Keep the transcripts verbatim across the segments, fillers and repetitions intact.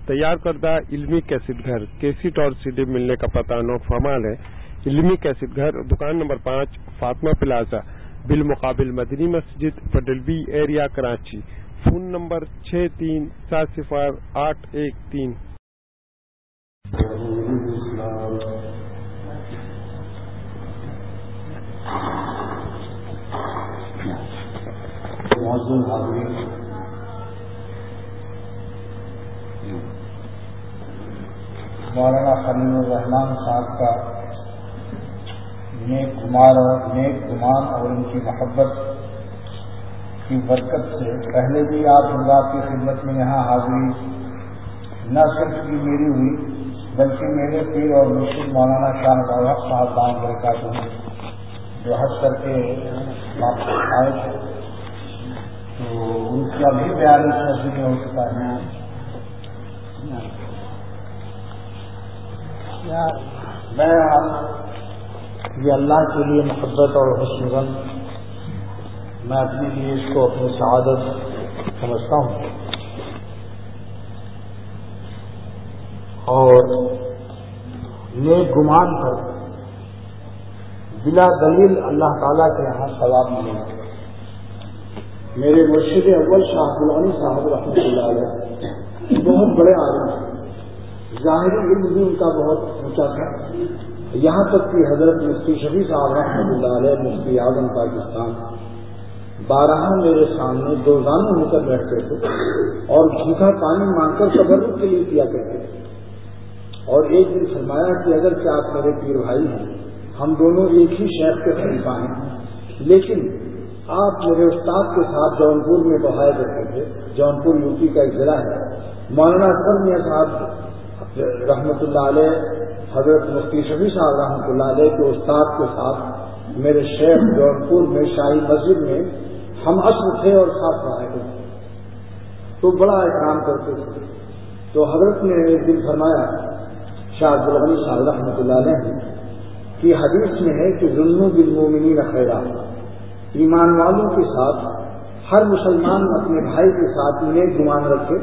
تیار کردہ علمی کیسٹ گھر کیسٹ اور سی ڈی ملنے کا پتہ نو فمال ہے۔ علمی کیسٹ گھر دکان نمبر پانچ فاطمہ پلازا بالمقابل مدنی مسجد federal B area Karachi. Phone number چھ تین سات صفر آٹھ ایک تین۔ معزز حاضرین، مولانا خلیل الرحمان صاحب کا نیک گمان اور نیک گمان اور ان کی محبت کی برکت سے پہلے بھی آپ حضرات کی خدمت میں یہاں حاضری نہ صرف کی میری ہوئی بلکہ میرے پیر اور مرشد مولانا شاہ نواب الحق صاحب دام برکاتہ ہیں جو حج کر کے واپس آئے تھے، تو ان کا بھی بیان اس مسجد میں ہو چکا ہے۔ میں یہ اللہ کے لیے محبت اور حسن ظن میں اپنے لیے اس کو اپنی سعادت سمجھتا ہوں، اور نیک گمان پر بلا دلیل اللہ تعالیٰ کے یہاں ثواب ملے گا۔ میرے مرشد اول شاہ عبدالغنی صاحب رحمۃ اللہ علیہ بہت بڑے عالم ہیں، ظاہری علم بھی ان کا بہت اونچا تھا، یہاں تک کہ حضرت مفتی شفیع صاحب رحمۃ اللہ علیہ مفتی اعظم پاکستان بارہا میرے سامنے دو زانوں ہو کر بیٹھتے تھے اور جھوٹا پانی مانگ کر تبرک کے لیے کیا کرتے تھے، اور ایک دن فرمایا کہ اگر کہ آپ میرے پیر بھائی ہیں، ہم دونوں ایک ہی شیخ کے خلیفہ ہیں، لیکن آپ میرے استاد کے ساتھ جونپور میں پڑھایا کرتے تھے۔ جونپور یو پی کا ایک ضلع ہے۔ مولانا اکبر میاں صاحب رحمۃ اللہ علیہ حضرت مفتی شفیع صاحب رحمۃ اللہ علیہ کے استاد کے ساتھ میرے شیخ جونپور میں شاہی مسجد میں ہم عصر تھے اور ساتھ پڑھائے تھے، تو بڑا احترام کرتے تھے۔ تو حضرت نے ایک دن فرمایا، شاہ عبدالغنی صاحب رحمۃ اللہ علیہ کی حدیث میں ہے کہ ظلم بالمؤمنین خیرا، ایمان والوں کے ساتھ ہر مسلمان اپنے بھائی کے ساتھ نیک گمان رکھے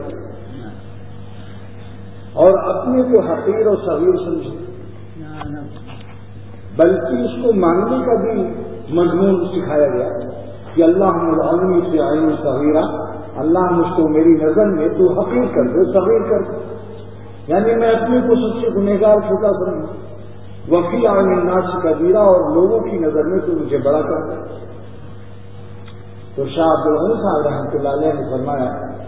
اور اپنے کو حقیر اور صغیر سمجھے، بلکہ اس کو ماننے کا بھی مضمون سکھایا گیا کہ اللہ العالمی سے عین صغیرہ، اللہ مجھ کو میری نظر میں تو حقیر کر دے، صغیر کر دے، یعنی میں اپنے کو سب سے گنہگار چھوٹا سمجھوں، وفی عین الناس کبیرہ، اور لوگوں کی نظر میں تو مجھے بڑا کر دے۔ تو شاہ عبدالغنی صاحب رحمۃ اللہ علیہ نے فرمایا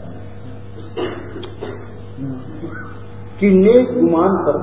کہ نیک گمان پر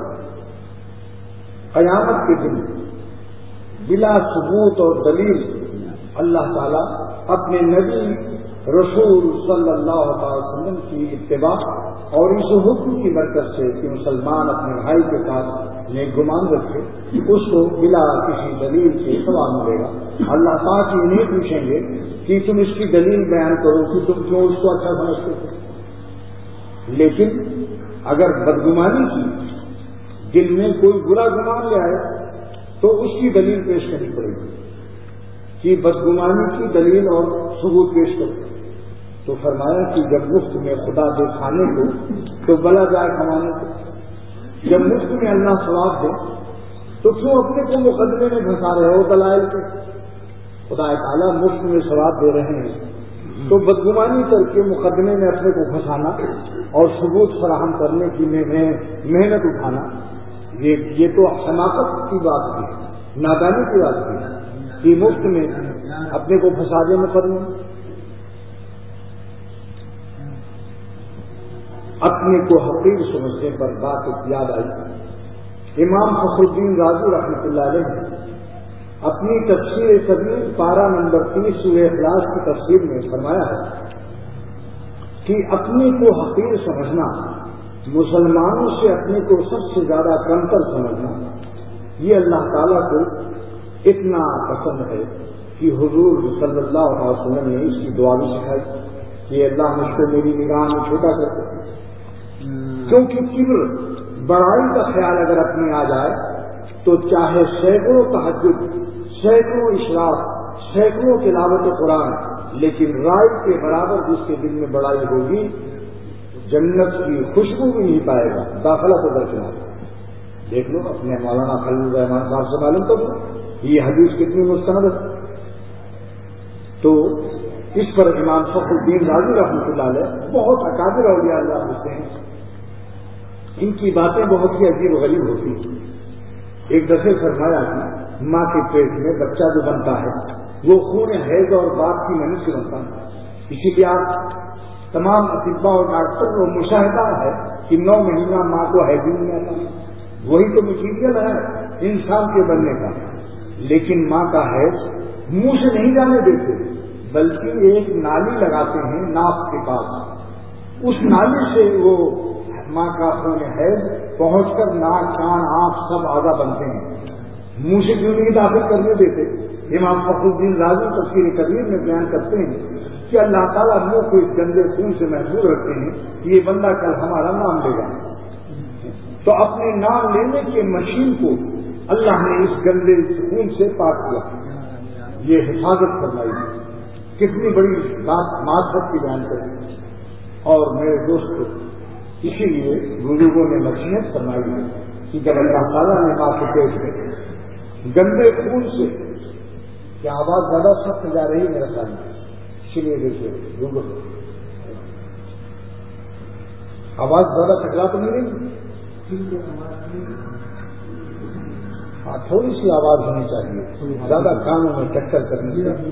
قیامت کے دن بلا ثبوت اور دلیل اللہ تعالیٰ اپنے نبی رسول صلی اللہ علیہ وسلم کی اتباع اور اس حکم کی برکت سے کہ مسلمان اپنے بھائی کے ساتھ نیک گمان رکھے، اس کو بلا کسی دلیل سے ثواب ملے گا۔ اللہ تعالیٰ سے یہ نہیں پوچھیں گے کہ تم اس کی دلیل بیان کرو کہ تم کیوں اس کو اچھا سمجھتے ہو، لیکن اگر بدگمانی کی دل میں کوئی برا گمان لے آئے تو اس کی دلیل پیش کرنی پڑے گی کہ بدگمانی کی دلیل اور ثبوت پیش کرو۔ تو فرمایا کہ جب مفت میں خدا دے کھانے کو تو بلا جائے کمانے کو، جب مفت میں اللہ ثواب دے تو کیوں اپنے کو مقدمے میں پھنسا رہے ہو دلائل کے؟ خدا تعالیٰ مفت میں ثواب دے رہے ہیں تو بدگمانی کر کے مقدمے میں اپنے کو پھنسانا اور ثبوت فراہم کرنے کی محنت اٹھانا، یہ یہ تو حماقت کی بات ہے، نادانی کی بات ہے کہ مفت میں اپنے کو پھنسا دے مقدمے۔ اپنے کو حقیر سمجھنے پر بات یاد آئی، امام فخر الدین رازی رحمۃ اللہ علیہ اپنی تفسیر کبیر پارہ نمبر تیس سورہ اخلاص کی تفسیر میں فرمایا ہے کہ اپنے کو حقیر سمجھنا، مسلمانوں سے اپنے کو سب سے زیادہ کمتر سمجھنا، یہ اللہ تعالیٰ کو اتنا پسند ہے کہ حضور صلی اللہ علیہ وسلم نے اس کی دعا بھی سکھائی کہ اللہ مجھ کو میری نگاہ میں چھوٹا کر دے، کیونکہ کبر بڑائی کا خیال اگر اپنے آ جائے تو چاہے سینکڑوں تہجد، سینکڑوں اشراق، سینکڑوں تلاوت قرآن، لیکن رائے کے برابر جس کے دل میں بڑائی ہوگی جنت کی خوشبو بھی نہیں پائے گا، داخلہ تو درکنار۔ دیکھ لو اپنے مولانا خلیل الرحمان صاحب سے معلوم کرو یہ حدیث کتنی مستند ہے۔ تو اس پر امام فخر الدین رازی رحمۃ اللہ علیہ بہت اکابر اولیاء اللہ ہوتے ہیں، ان کی باتیں بہت ہی عجیب و غریب ہوتی ہیں۔ ایک دفعہ فرمایا کہ ماں کے پیٹ میں بچہ جو بنتا ہے وہ خون حیض اور باپ کی منی سے بنتا ہے، اسی لیے آپ تمام اطباء اور ڈاکٹر کو مشاہدہ ہے کہ نو مہینہ ماں کو حیض ہی نہیں آتا، وہی تو مٹیریل ہے انسان کے بننے کا۔ لیکن ماں کا حیض منہ سے نہیں جانے دیتے، بلکہ ایک نالی لگاتے ہیں ناک کے پاس، اس نالی سے وہ ماں کا خون حیض پہنچ کر ناک کان آنکھ سب آگا بنتے ہیں، منہ سے کیوں نہیں داخل کرنے دیتے؟ امام فخر الدین رازی تفسیر کبیر میں بیان کرتے ہیں کہ اللہ تعالیٰ منہ کو اس گندے خون سے محفوظ رکھتے ہیں کہ یہ بندہ کل ہمارا نام لے گا، تو اپنے نام لینے کے مشین کو اللہ نے اس گندے خون سے پاک کیا، یہ حفاظت فرمائی، کتنی بڑی بات معرفت کی بیان کری۔ اور میرے دوستو اسی لیے بزرگوں نے نصیحت فرمائی ہے کہ جب اللہ تعالیٰ نے ماں کے پیٹ میں گندے خون سے، کیا آواز زیادہ سخت جا رہی ہے میرے سامنے، اسی لیے دیکھیے گوگل آواز زیادہ ٹکرا تو نہیں رہی، ہاں تھوڑی سی آواز ہونی چاہیے، زیادہ کانوں میں ٹکر کرنی چاہیے۔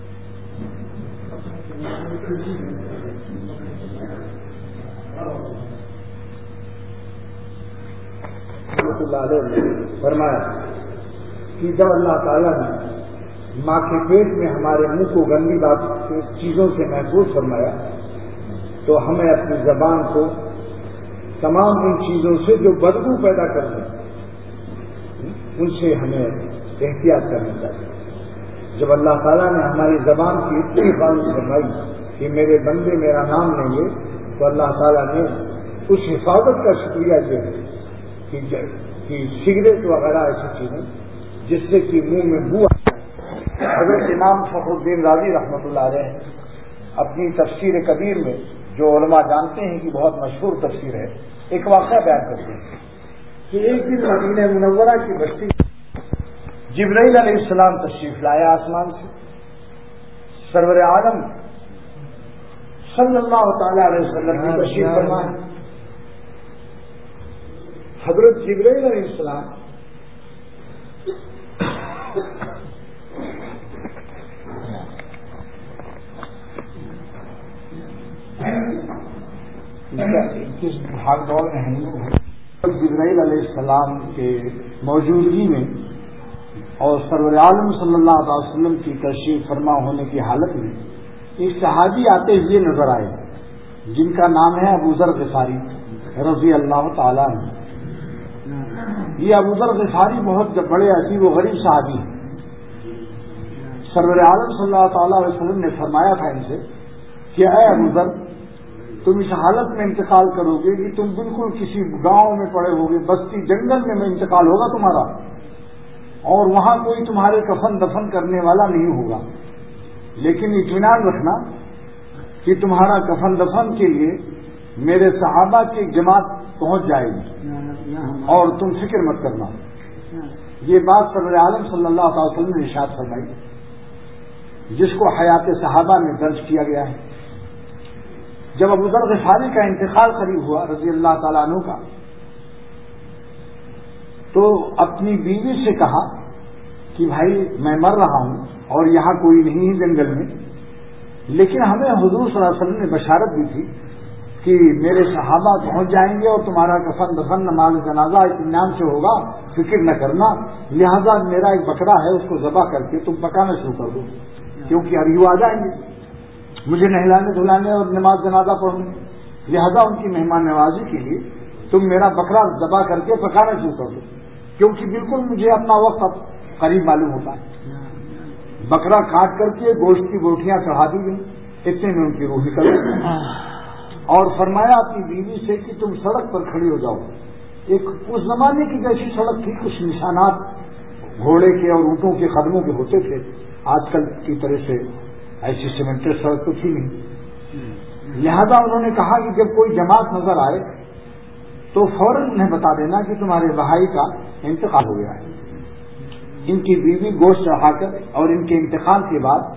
اللہ علیہ نے فرمایا کہ جب اللہ تعالیٰ نے ماں کے پیٹ میں ہمارے منہ کو گندی بات چیزوں سے محفوظ فرمایا تو ہمیں اپنی زبان کو تمام ان چیزوں سے جو بدبو پیدا کرتے ہیں ان سے ہمیں احتیاط کرنی چاہیے۔ جب اللہ تعالیٰ نے ہماری زبان کی اتنی حفاظت فرمائی کہ میرے بندے میرا نام لیں گے، تو اللہ تعالیٰ نے اس حفاظت کا شکریہ یہ ہے کہ سگریٹ وغیرہ ایسی چیزیں جس سے کہ منہ میں بو آئے۔ حضرت امام فخر الدین رازی رحمۃ اللہ علیہ اپنی تفسیر کبیر میں، جو علماء جانتے ہیں کہ بہت مشہور تفسیر ہے، ایک واقعہ بیان کرتے ہیں کہ ایک دن مدینہ منورہ کی بستی جبرائیل علیہ السلام تشریف لایا آسمان سے، سرور عالم صلی اللہ تعالی علیہ وسلم کی تشریف فرما ہے۔ حضرت جبرائیل علیہ السلام کس بھاگ دوڑ میں ہیں جبرائیل علیہ السلام کے موجودگی میں اور سرور عالم صلی اللہ علیہ وسلم کی تشریف فرما ہونے کی حالت میں ایک صحابی آتے ہوئے نظر آئے جن کا نام ہے ابو ذر غفاری رضی اللہ تعالیٰ عنہ۔ یہ ابو ذر غفاری بہت بڑے عجیب و غریب صحابی ہیں۔ سرور عالم صلی اللہ تعالیٰ علیہ وسلم نے فرمایا تھا ان سے کہ اے ابو ذر، تم اس حالت میں انتقال کرو گے کہ تم بالکل کسی گاؤں میں پڑے ہوگے، بستی جنگل میں میں انتقال ہوگا تمہارا، اور وہاں کوئی تمہارے کفن دفن کرنے والا نہیں ہوگا، لیکن اطمینان رکھنا کہ تمہارا کفن دفن کے لیے میرے صحابہ کی جماعت پہنچ جائے گی اور تم فکر مت کرنا۔ یہ بات سرور عالم صلی اللہ علیہ وسلم نے ارشاد فرمائی، جس کو حیات صحابہ میں درج کیا گیا ہے۔ جب ابو ذر غفاری کا انتقال قریب ہوا رضی اللہ تعالیٰ عنہ کا، تو اپنی بیوی سے کہا کہ بھائی میں مر رہا ہوں اور یہاں کوئی نہیں ہے جنگل میں، لیکن ہمیں حضور صلی اللہ علیہ وسلم نے بشارت دی تھی کہ میرے صحابہ پہنچ جائیں گے اور تمہارا کفن دفن نماز جنازہ اطمینان سے ہوگا، فکر نہ کرنا، لہذا میرا ایک بکرا ہے اس کو ذبح کر کے تم پکانا شروع کر دو، کیونکہ ابھی وہ آ جائیں گے مجھے نہلانے دھلانے اور نماز جنازہ پڑھنے، لہذا ان کی مہمان نوازی کے لیے تم میرا بکرا ذبح کر کے پکانا شروع کر دو، کیونکہ بالکل مجھے اپنا وقت اب قریب معلوم ہوتا ہے۔ بکرا کاٹ کر کے گوشت کی بوٹیاں چڑھا دی گئی، اتنے میں ان کی روح نکل گئی، اور فرمایا اپنی بیوی سے کہ تم سڑک پر کھڑی ہو جاؤ۔ ایک اس زمانے کی جیسی سڑک تھی، کچھ نشانات گھوڑے کے اور اونٹوں کے قدموں کے ہوتے تھے، آج کل کی طرح سے ایسی سیمنٹڈ سڑک تو تھی نہیں، لہذا انہوں نے کہا کہ جب کوئی جماعت نظر آئے تو فوراً انہیں بتا دینا کہ تمہارے بھائی کا انتقال ہو گیا ہے. ان کی بیوی گوشت چڑھا کر اور ان کے انتقال کے بعد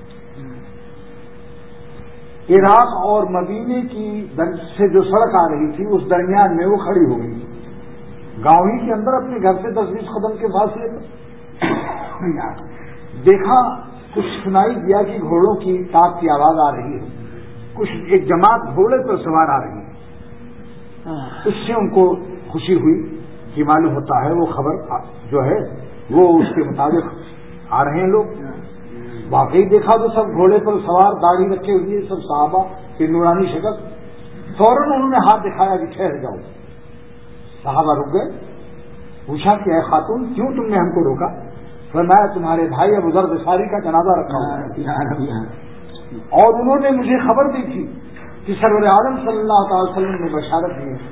عراق اور مدینے کی سے جو سڑک آ رہی تھی اس درمیان میں وہ کھڑی ہو گئی. گاؤں ہی کے اندر اپنے گھر سے دس بیس قدم کے فاصلے پر دیکھا کچھ سنائی دیا کہ گھوڑوں کی ٹاپ کی آواز آ رہی ہے. کچھ ایک جماعت گھوڑے پر سوار آ رہی ہے. اس سے ان کو خوشی ہوئی کہ معلوم ہوتا ہے وہ خبر جو ہے وہ اس کے مطابق آ رہے ہیں لوگ. واقعی دیکھا تو سب گھوڑے پر سوار داڑھی رکھے ہوئے سب صحابہ کی نورانی شکل. فوراً انہوں نے ہاتھ دکھایا کہ ٹھہر جاؤ. صحابہ رک گئے. پوچھا کہ اے خاتون کیوں تم نے ہم کو روکا؟ فرمایا تمہارے بھائی ابو ذر غفاری کا جنازہ رکھا ہوا اور انہوں نے مجھے خبر دی تھی کہ سرور عالم صلی اللہ تعالی وسلم نے بشارت دی ہے.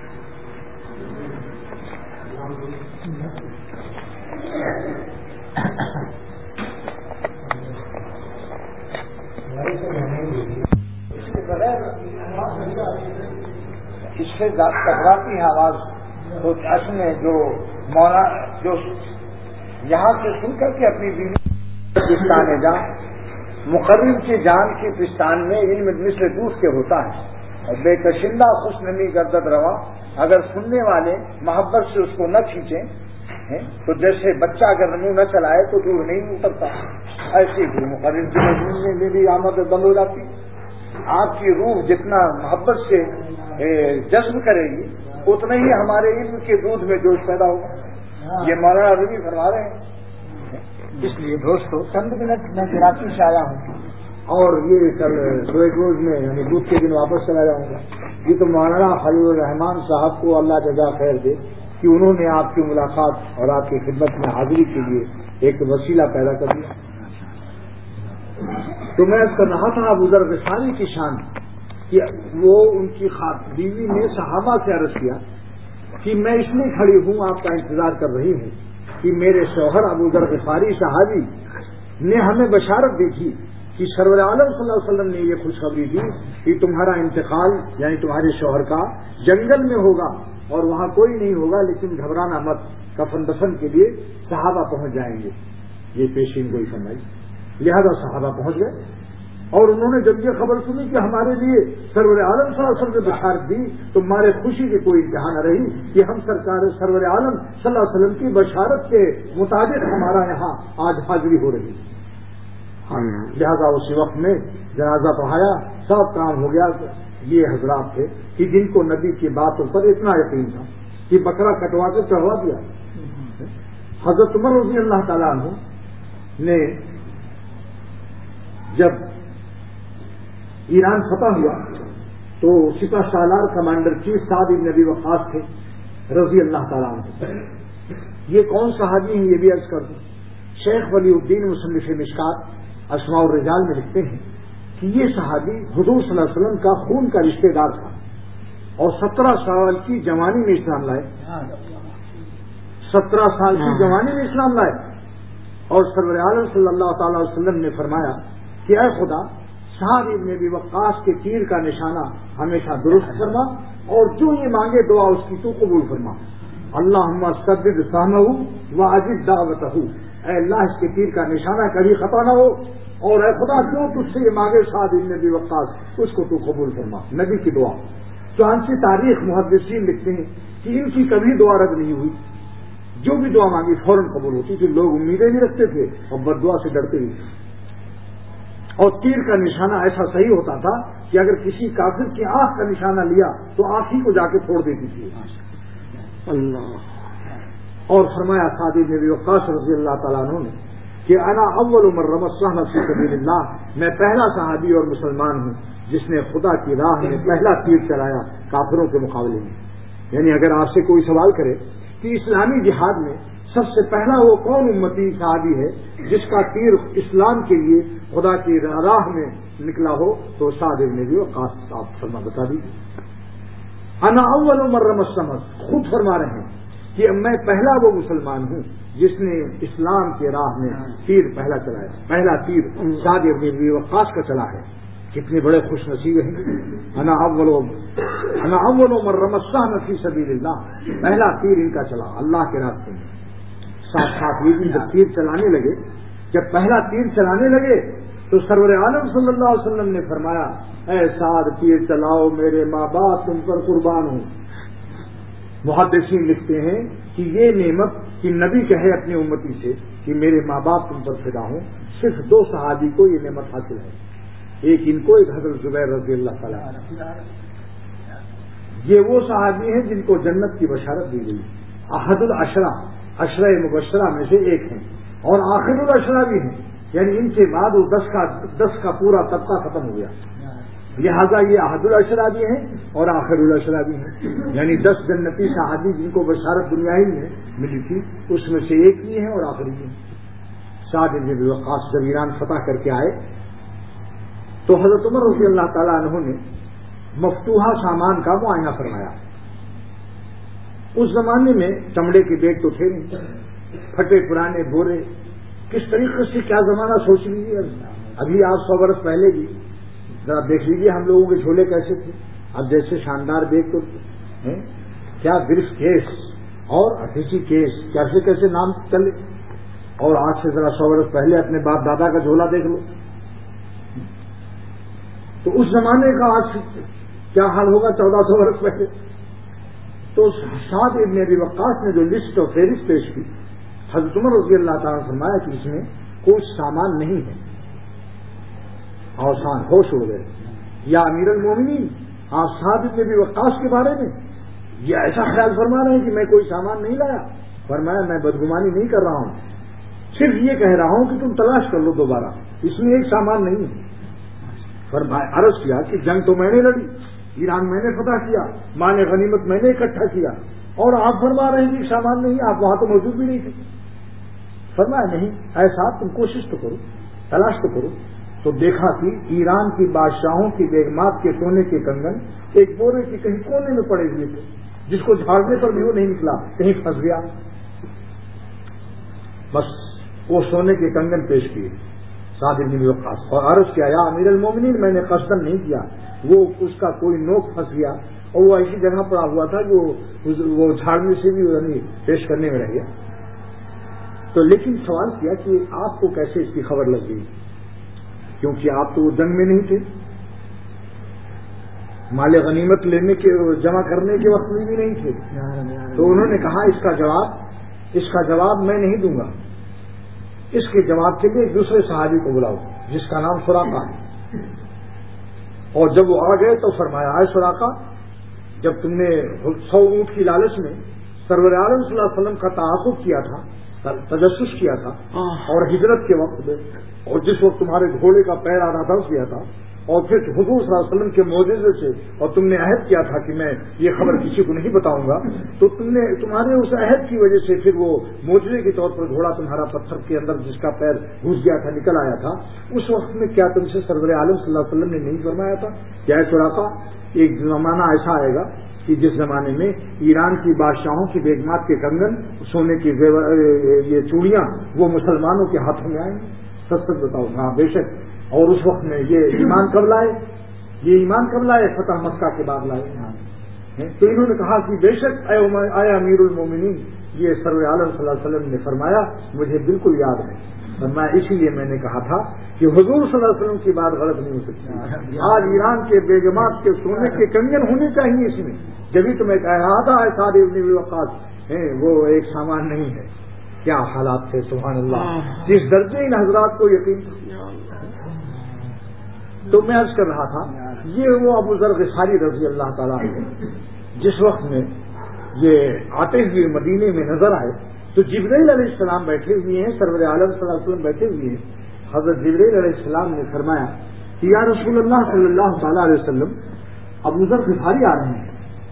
اس سے ٹکراتی ہے آواز تو اس میں جو مولا جو یہاں سے سن کر کے اپنی بیوی پستان جان مقرر کی جان کی پستان میں علم مثل دودھ کے ہوتا ہے اور بے کشندہ خوش نمی گردد روا. اگر سننے والے محبت سے اس کو نہ کھینچیں تو جیسے بچہ اگر منہ نہ چلائے تو دور نہیں اترتا. ایسے ہی مقرر کی مضمون میں بھی آمد بند ہو جاتی. آپ کی روح جتنا محبت سے جذب کرے گی اتنا ہی ہمارے علم کے دودھ میں جوش پیدا ہوگا. یہ مولانا رومی فرما رہے ہیں. اس لیے دوستو چند منٹ میں کراچی سے آیا ہوں اور یہ کل دو ایک روز میں یعنی بدھ کے دن واپس چلا جاؤں گا. یہ تو مولانا خلیل الرحمان صاحب کو اللہ جزا خیر دے کہ انہوں نے آپ کی ملاقات اور آپ کی خدمت میں حاضری کے لیے ایک وسیلہ پیدا کر دیا. تو میں اس کا رہا تھا ابو ذر غفاری کی شان کہ وہ ان کی بیوی نے صحابہ سے عرض کیا کہ میں اس لیے کھڑی ہوں آپ کا انتظار کر رہی ہوں کہ میرے شوہر ابو ذر غفاری صحابی نے ہمیں بشارت دی تھی کہ سرور عالم صلی اللہ علیہ وسلم نے یہ خوشخبری دی کہ تمہارا انتقال یعنی تمہارے شوہر کا جنگل میں ہوگا اور وہاں کوئی نہیں ہوگا لیکن گھبرانا مت کفن دفن کے لیے صحابہ پہنچ جائیں گے. یہ پیشین گوئی فرمائی. لہذا صحابہ پہنچ گئے اور انہوں نے جب یہ خبر سنی کہ ہمارے لیے سرور عالم صلی اللہ علیہ وسلم نے بشارت دی تو ہمارے خوشی کی کوئی انتہا نہ رہی کہ ہم سرکار سرور عالم صلی اللہ علیہ وسلم کی بشارت کے مطابق ہمارا یہاں آج حاضری ہو رہی. لہذا اسی وقت میں جنازہ پڑھایا سب کام ہو گیا. یہ حضرات تھے کہ جن کو نبی کی باتوں پر اتنا یقین تھا کہ بکرا کٹوا کے چڑھوا دیا. حضرت عمر رضی اللہ تعالیٰ عنہ نے جب ایران فتح ہوا تو سپہ سالار کمانڈر چیف سعد بن ابی وقاص تھے رضی اللہ تعالیٰ عنہ. یہ کون صحابی ہیں یہ بھی عرض کر دوں. شیخ ولی الدین مصنف مشکات اسماء الرجال میں لکھتے ہیں کہ یہ صحابی حضور صلی اللہ علیہ وسلم کا خون کا رشتہ دار تھا اور سترہ سال کی جوانی میں اسلام لائے. سترہ سال کی جوانی میں اسلام لائے اور سرور عالم صلی اللہ تعالی وسلم نے فرمایا کہ اے خدا سعد بن ابی وقاص کے تیر کا نشانہ ہمیشہ درست فرما اور جو یہ مانگے دعا اس کی تو قبول فرما. اللہم سدد سہمہ واجب دعوتہ. اے اللہ اس کے تیر کا نشانہ کبھی خطا نہ ہو اور اے خدا جو تجھ سے یہ مانگے سعد بن ابی وقاص اس کو تو قبول فرما. نبی کی دعا. چانسی تاریخ محدثین لکھتے ہیں کہ ان کی کبھی دعا رد نہیں ہوئی. جو بھی دعا مانگی فوراً قبول ہوتی تھی. لوگ امیدیں نہیں رکھتے تھے اور بددعا سے ڈرتے ہی تھے. اور تیر کا نشانہ ایسا صحیح ہوتا تھا کہ اگر کسی کافر کی آنکھ کا نشانہ لیا تو آنکھ ہی کو جا کے پھوڑ دیتی تھی. اللہ. اور فرمایا سعد بن ابی وقاص رضی اللہ تعالیٰ عنہ نے کہ انا اول من رمى السهم في سبيل الله. میں پہلا صحابی اور مسلمان ہوں جس نے خدا کی راہ میں پہلا تیر چلایا کافروں کے مقابلے میں. یعنی اگر آپ سے کوئی سوال کرے کہ اسلامی جہاد میں سب سے پہلا وہ کون امتی صحابی ہے جس کا تیر اسلام کے لیے خدا کی راہ میں نکلا ہو تو سعد بن ابی وقاص آپ فرما بتا دیجیے. انا اول من رمى السهم. خود فرما رہے ہیں کہ میں پہلا وہ مسلمان ہوں جس نے اسلام کے راہ میں تیر پہلا چلایا. پہلا تیر سعد بن ابی وقاص کا چلا ہے. کتنے بڑے خوش نصیب ہیں. انا اول انا اول من رمى السهم في سبيل اللہ. پہلا تیر ان کا چلا اللہ کے راستے میں. ساتھ ساتھ یہ بھی جب تیر چلانے لگے جب پہلا تیر چلانے لگے تو سرور عالم صلی اللہ علیہ وسلم نے فرمایا اے سعد تیر چلاؤ میرے ماں باپ تم پر قربان ہوں. محدثین لکھتے ہیں کہ یہ نعمت کہ نبی کہے اپنی امتی سے کہ میرے ماں باپ تم پر فدا ہوں، صرف دو صحابی کو یہ نعمت حاصل ہے. ایک ان کو، ایک حضرت زبیر رضی اللہ تعالیٰ. یہ وہ صحابی ہیں جن کو جنت کی بشارت دی گئی. احد العشرہ عشرہ مبشرہ میں سے ایک ہیں اور آخر العشرہ بھی ہیں، یعنی ان کے بعد وہ دس کا دس کا پورا طبقہ ختم ہو گیا. لہذا یہ احد العشرہ بھی ہیں اور آخر العشرہ بھی ہیں، یعنی دس جنتی صحابی جن کو بشارت دنیاوی میں ملی تھی اس میں سے ایک بھی ہیں اور آخری بھی ہیں. سعد بن ابی وقاص جب ایران فتح کر کے آئے تو حضرت عمر رضی اللہ تعالیٰ عنہ نے مفتوحہ سامان کا معائنہ فرمایا. اس زمانے میں چمڑے کے بیگ تو تھے نہیں، پھٹے پرانے بورے، کس طریقے سے کیا زمانہ سوچ لیجیے. ابھی آپ سو برس پہلے بھی ذرا دیکھ لیجیے ہم لوگوں کے جھولے کیسے تھے. اب جیسے شاندار بیگ تو کیا برف کیس اور اٹیچی کیس کیسے کیسے نام چلے. اور آج سے ذرا سو برس پہلے اپنے باپ دادا کا جھولا دیکھ لو تو اس زمانے کا آج کیا حال ہوگا چودہ سو برس پہلے. تو سعد ابن ابی وقاص نے جو لسٹ اور فہرست پیش کی حضرت عمر رضی اللہ تعالیٰ نے فرمایا کہ اس میں کوئی سامان نہیں ہے. اوسان ہوش ہو گئے. یا امیر المومنین آپ سعد ابن ابی وقاص کے بارے میں یہ ایسا خیال فرما رہے ہیں کہ میں کوئی سامان نہیں لایا. فرمایا میں بدگمانی نہیں کر رہا ہوں، صرف یہ کہہ رہا ہوں کہ تم تلاش کر لو دوبارہ، اس میں ایک سامان نہیں ہے. فرمایا عرض کیا کہ جنگ تو میں نے لڑی، ایران میں نے فتح کیا، مال غنیمت میں نے اکٹھا کیا اور آپ فرما رہے ہیں کہ سامان نہیں، آپ وہاں تو موجود بھی نہیں تھے. فرمایا نہیں ایسا تم کوشش تو کرو، تلاش تو کرو. تو دیکھا کہ ایران کی بادشاہوں کی بیگمات کے سونے کے کنگن ایک بورے کے کہیں کونے میں پڑے ہوئے تھے جس کو جھاڑنے پر بھی وہ نہیں نکلا، کہیں پھنس گیا. بس وہ سونے کے کنگن پیش کیے سعد بن ابی وقاص اور عرض کیا یا امیر المومنین میں نے قصدن نہیں کیا، وہ اس کا کوئی نوک پھنس گیا اور وہ ایسی جگہ پڑا ہوا تھا کہ وہ جھاڑنے سے بھی یعنی پیش کرنے میں رہ گیا. تو لیکن سوال کیا کہ آپ کو کیسے اس کی خبر لگ گئی، کیونکہ آپ تو جنگ میں نہیں تھے، مال غنیمت لینے کے جمع کرنے کے وقت میں بھی نہیں تھے. تو انہوں نے کہا اس کا جواب اس کا جواب میں نہیں دوں گا، اس کے جواب کے لیے ایک دوسرے صحابی کو بلاؤ جس کا نام سراقہ ہے. اور جب وہ آ گئے تو فرمایا اے سراقہ، جب تم نے سو اونٹ کی لالچ میں سرور عالم صلی اللہ علیہ وسلم کا تعاقب کیا تھا، تجسس کیا تھا اور ہجرت کے وقت میں اور جس وقت تمہارے گھوڑے کا پیر آدھا دھنس گیا تھا اور پھر حضور صلی اللہ علیہ وسلم کے معجزے سے اور تم نے عہد کیا تھا کہ میں یہ خبر کسی کو نہیں بتاؤں گا، تو تم نے تمہارے اس عہد کی وجہ سے پھر وہ معجزے کے طور پر گھوڑا تمہارا پتھر کے اندر جس کا پیر گھس گیا تھا نکل آیا تھا، اس وقت میں کیا تم سے سرور عالم صلی اللہ علیہ وسلم نے نہیں فرمایا تھا کیا سراقہ ایک زمانہ ایسا آئے گا کہ جس زمانے میں ایران کی بادشاہوں کی بیگمات کے کنگن، سونے کی یہ چوڑیاں وہ مسلمانوں کے ہاتھوں میں آئیں گے؟ سچ سچ بتاؤ. ہاں بے شک. اور اس وقت میں یہ ایمان کب لائے یہ ایمان کب لائے فتح مکہ کے بعد لائے. تو انہوں نے کہا کہ بے شک اے امیر المومنین یہ سرور عالم صلی اللہ علیہ وسلم نے فرمایا، مجھے بالکل یاد ہے. میں اسی لیے میں نے کہا تھا کہ حضور صلی اللہ علیہ وسلم کی بات غلط نہیں ہو سکتی. آج ایران کے بیگمات کے سونے کے کنگن ہونے چاہیے اس میں. جبھی تو میں کہہ رہا تھا سعد بن ابی وقاص وہ ایک سامان نہیں ہے. کیا حالات تھے سبحان اللہ، جس درجے ان حضرات کو یقین. تو میں عرض کر رہا تھا یہ وہ ابو ذر غفاری رضی اللہ تعالیٰ عنہ جس وقت میں یہ آتے ہوئے مدینے میں نظر آئے تو جبرائیل علیہ السلام بیٹھے ہوئے ہیں، سرور عالم صلی اللہ علیہ وسلم بیٹھے ہوئے ہیں. حضرت جبرائیل علیہ السلام نے فرمایا کہ یا رسول اللہ صلی اللہ تعالیٰ علیہ وسلم ابو ذر غفاری آ رہے ہیں.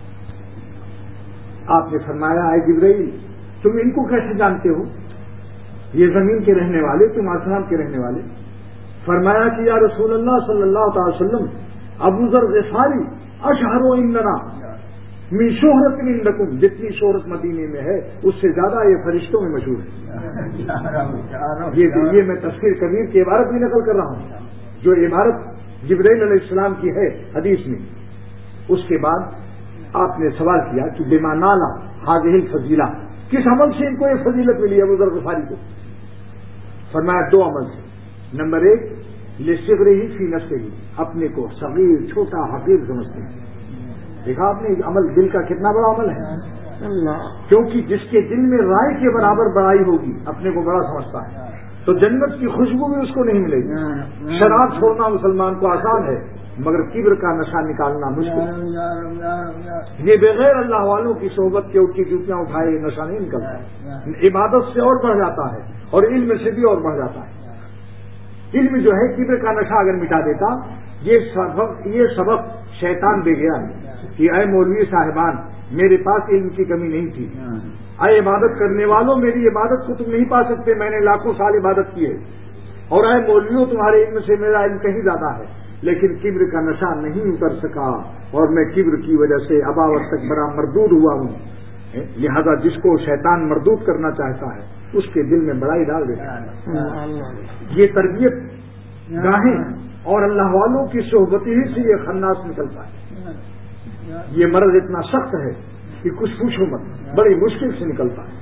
آپ نے فرمایا اے جبرائیل تم ان کو کیسے جانتے ہو، یہ زمین کے رہنے والے، تم آسمان کے رہنے والے. فرمایا کہ یا رسول اللہ صلی اللہ تعالی وسلم ابو ذر غفاری اشہر عندنا من شہرت عندکم، جتنی شہرت مدینے میں ہے اس سے زیادہ یہ فرشتوں میں مشہور ہے. یہ, یہ میں تفسیر کبیر کی عبارت بھی نقل کر رہا ہوں، جو عبارت جبرائیل علیہ السلام کی ہے حدیث میں. اس کے بعد آپ نے سوال کیا کہ بما نالا ہذہ الفضیلہ، کس عمل سے ان کو یہ فضیلت ملی ابو ذر غفاری کو؟ فرمایا دو عمل سے. نمبر ایک لصغرہ فی نفسہ، اپنے کو صغیر چھوٹا حقیر سمجھتے ہیں. دیکھا آپ نے عمل دل کا کتنا بڑا عمل ہے، کیونکہ جس کے دل میں رائے کے برابر بڑائی ہوگی اپنے کو بڑا سمجھتا ہے تو جنت کی خوشبو بھی اس کو نہیں ملے گی. شراب چھوڑنا مسلمان کو آسان ہے مگر کبر کا نشہ نکالنا مشکل. یہ بغیر اللہ والوں کی صحبت کے اٹھ کی جوتیاں اٹھائے یہ نشہ نہیں نکلتا. عبادت سے اور بڑھ جاتا ہے اور علم سے بھی اور بڑھ جاتا ہے. علم جو ہے کبر کا نشہ اگر مٹا دیتا، یہ سبق یہ سبق شیطان دے گیا کہ اے مولوی صاحبان میرے پاس علم کی کمی نہیں تھی، اے عبادت کرنے والوں میری عبادت کو تم نہیں پا سکتے، میں نے لاکھوں سال عبادت کی ہے، اور اے مولویوں تمہارے علم سے میرا علم کہیں زیادہ ہے، لیکن کبر کا نشہ نہیں اتر سکا اور میں کبر کی وجہ سے اباوت تک بڑا مردود ہوا ہوں. لہذا جس کو شیطان مردود کرنا چاہتا ہے اس کے دل میں بڑائی ڈال دیتا ہے. یہ تربیت گاہیں اور اللہ والوں کی صحبت ہی سے یہ خناس نکلتا ہے. یہ مرض اتنا سخت ہے کہ کچھ پوچھو مت، بڑی مشکل سے نکلتا ہے.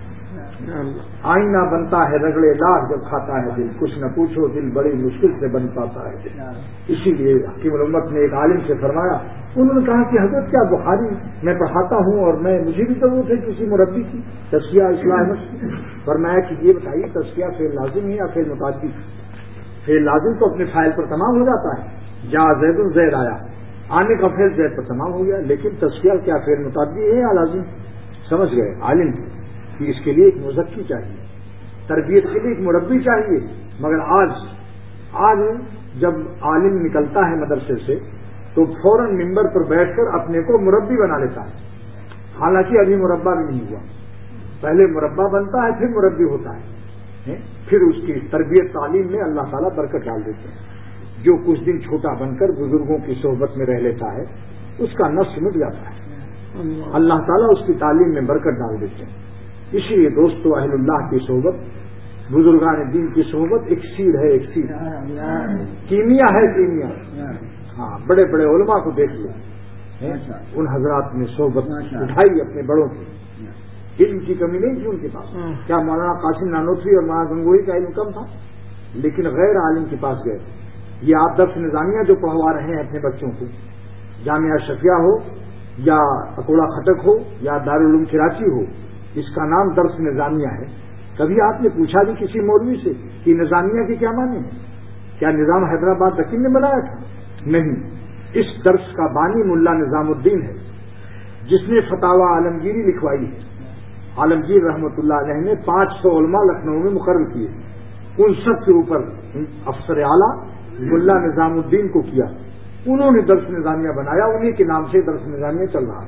آئینہ بنتا ہے رگڑے لاکھ جب کھاتا ہے دل، کچھ نہ پوچھو دل بڑی مشکل سے بن پاتا ہے دل. اسی لیے حکیم الامت نے ایک عالم سے فرمایا، انہوں نے کہا کہ حضرت کیا بخاری میں پڑھاتا ہوں اور میں مجھے بھی ضرورت ہے کسی مربی کی تزکیہ اصلاح نفس. فرمایا کہ یہ بتائیے تزکیہ فعل لازم ہے یا فعل متعدی؟ فعل لازم تو اپنے فاعل پر تمام ہو جاتا ہے، جا زید زید آیا، آنے کا فعل زید پر تمام ہو گیا، لیکن تزکیہ کیا فعل متعدی ہے یا لازم؟ سمجھ گئے عالم کہ اس کے لیے ایک مزکی چاہیے، تربیت کے لیے ایک مربی چاہیے. مگر آج آج جب عالم نکلتا ہے مدرسے سے تو فوراً ممبر پر بیٹھ کر اپنے کو مربی بنا لیتا ہے، حالانکہ ابھی مربع بھی نہیں ہوا. پہلے مربع بنتا ہے پھر مربی ہوتا ہے، پھر اس کی تربیت تعلیم میں اللہ تعالیٰ برکت ڈال دیتے ہیں. جو کچھ دن چھوٹا بن کر بزرگوں کی صحبت میں رہ لیتا ہے اس کا نفس مٹ جاتا ہے، اللہ تعالیٰ اس کی تعلیم میں برکت ڈال دیتے ہیں. اسی لیے دوستو اہل اللہ کی صحبت، بزرگان دین کی صحبت ایک سیڑھ ہے، ایک سیڑھ کیمیا ہے، کیمیا. ہاں بڑے بڑے علماء کو دیکھ لو، ان حضرات نے صحبت اٹھائی اپنے بڑوں کی. علم کی کمی نہیں تھی ان کے پاس. کیا مولانا قاسم نانوتوی اور مولانا گنگوئی کا علم کم تھا؟ لیکن غیر عالم کے پاس گئے. یہ آپ درس نظامیہ جو پڑھوا رہے ہیں اپنے بچوں کو، جامعہ شفیہ ہو یا اکوڑا خٹک ہو یا دارالعلوم کراچی ہو، اس کا نام درس نظامیہ ہے. کبھی آپ نے پوچھا بھی کسی مولوی سے کہ نظامیہ کے کیا معنی ہے؟ کیا نظام حیدرآباد حکیم نے بنایا تھا؟ نہیں. اس درس کا بانی ملا نظام الدین ہے جس نے فتاوی عالمگیری لکھوائی ہے. عالمگیر رحمۃ اللہ علیہ نے پانچ سو علماء لکھنؤ میں مقرر کیے، ان سب کے اوپر افسر اعلیٰ ملا نظام الدین کو کیا. انہوں نے درس نظامیہ بنایا، انہیں کے نام سے درس نظامیہ چل رہا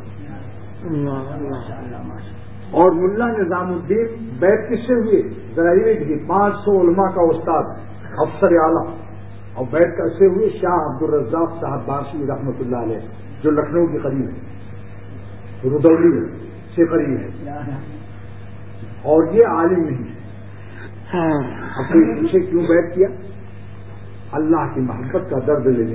ہے. اور ملا نظام الدین بیت کس سے ہوئے؟ ذرا یہ دیکھیے، پانچ سو علماء کا استاد افسر اعلیٰ، اور بیت کیسے ہوئے؟ شاہ عبدالرزاق صاحب باشی رحمۃ اللہ علیہ جو لکھنؤ کے قریب ہے، ردولی سے قریب ہے، اور یہ عالم نہیں ہے. اب کوئی پوچھے کیوں بیت کیا؟ اللہ کی محبت کا درد لینے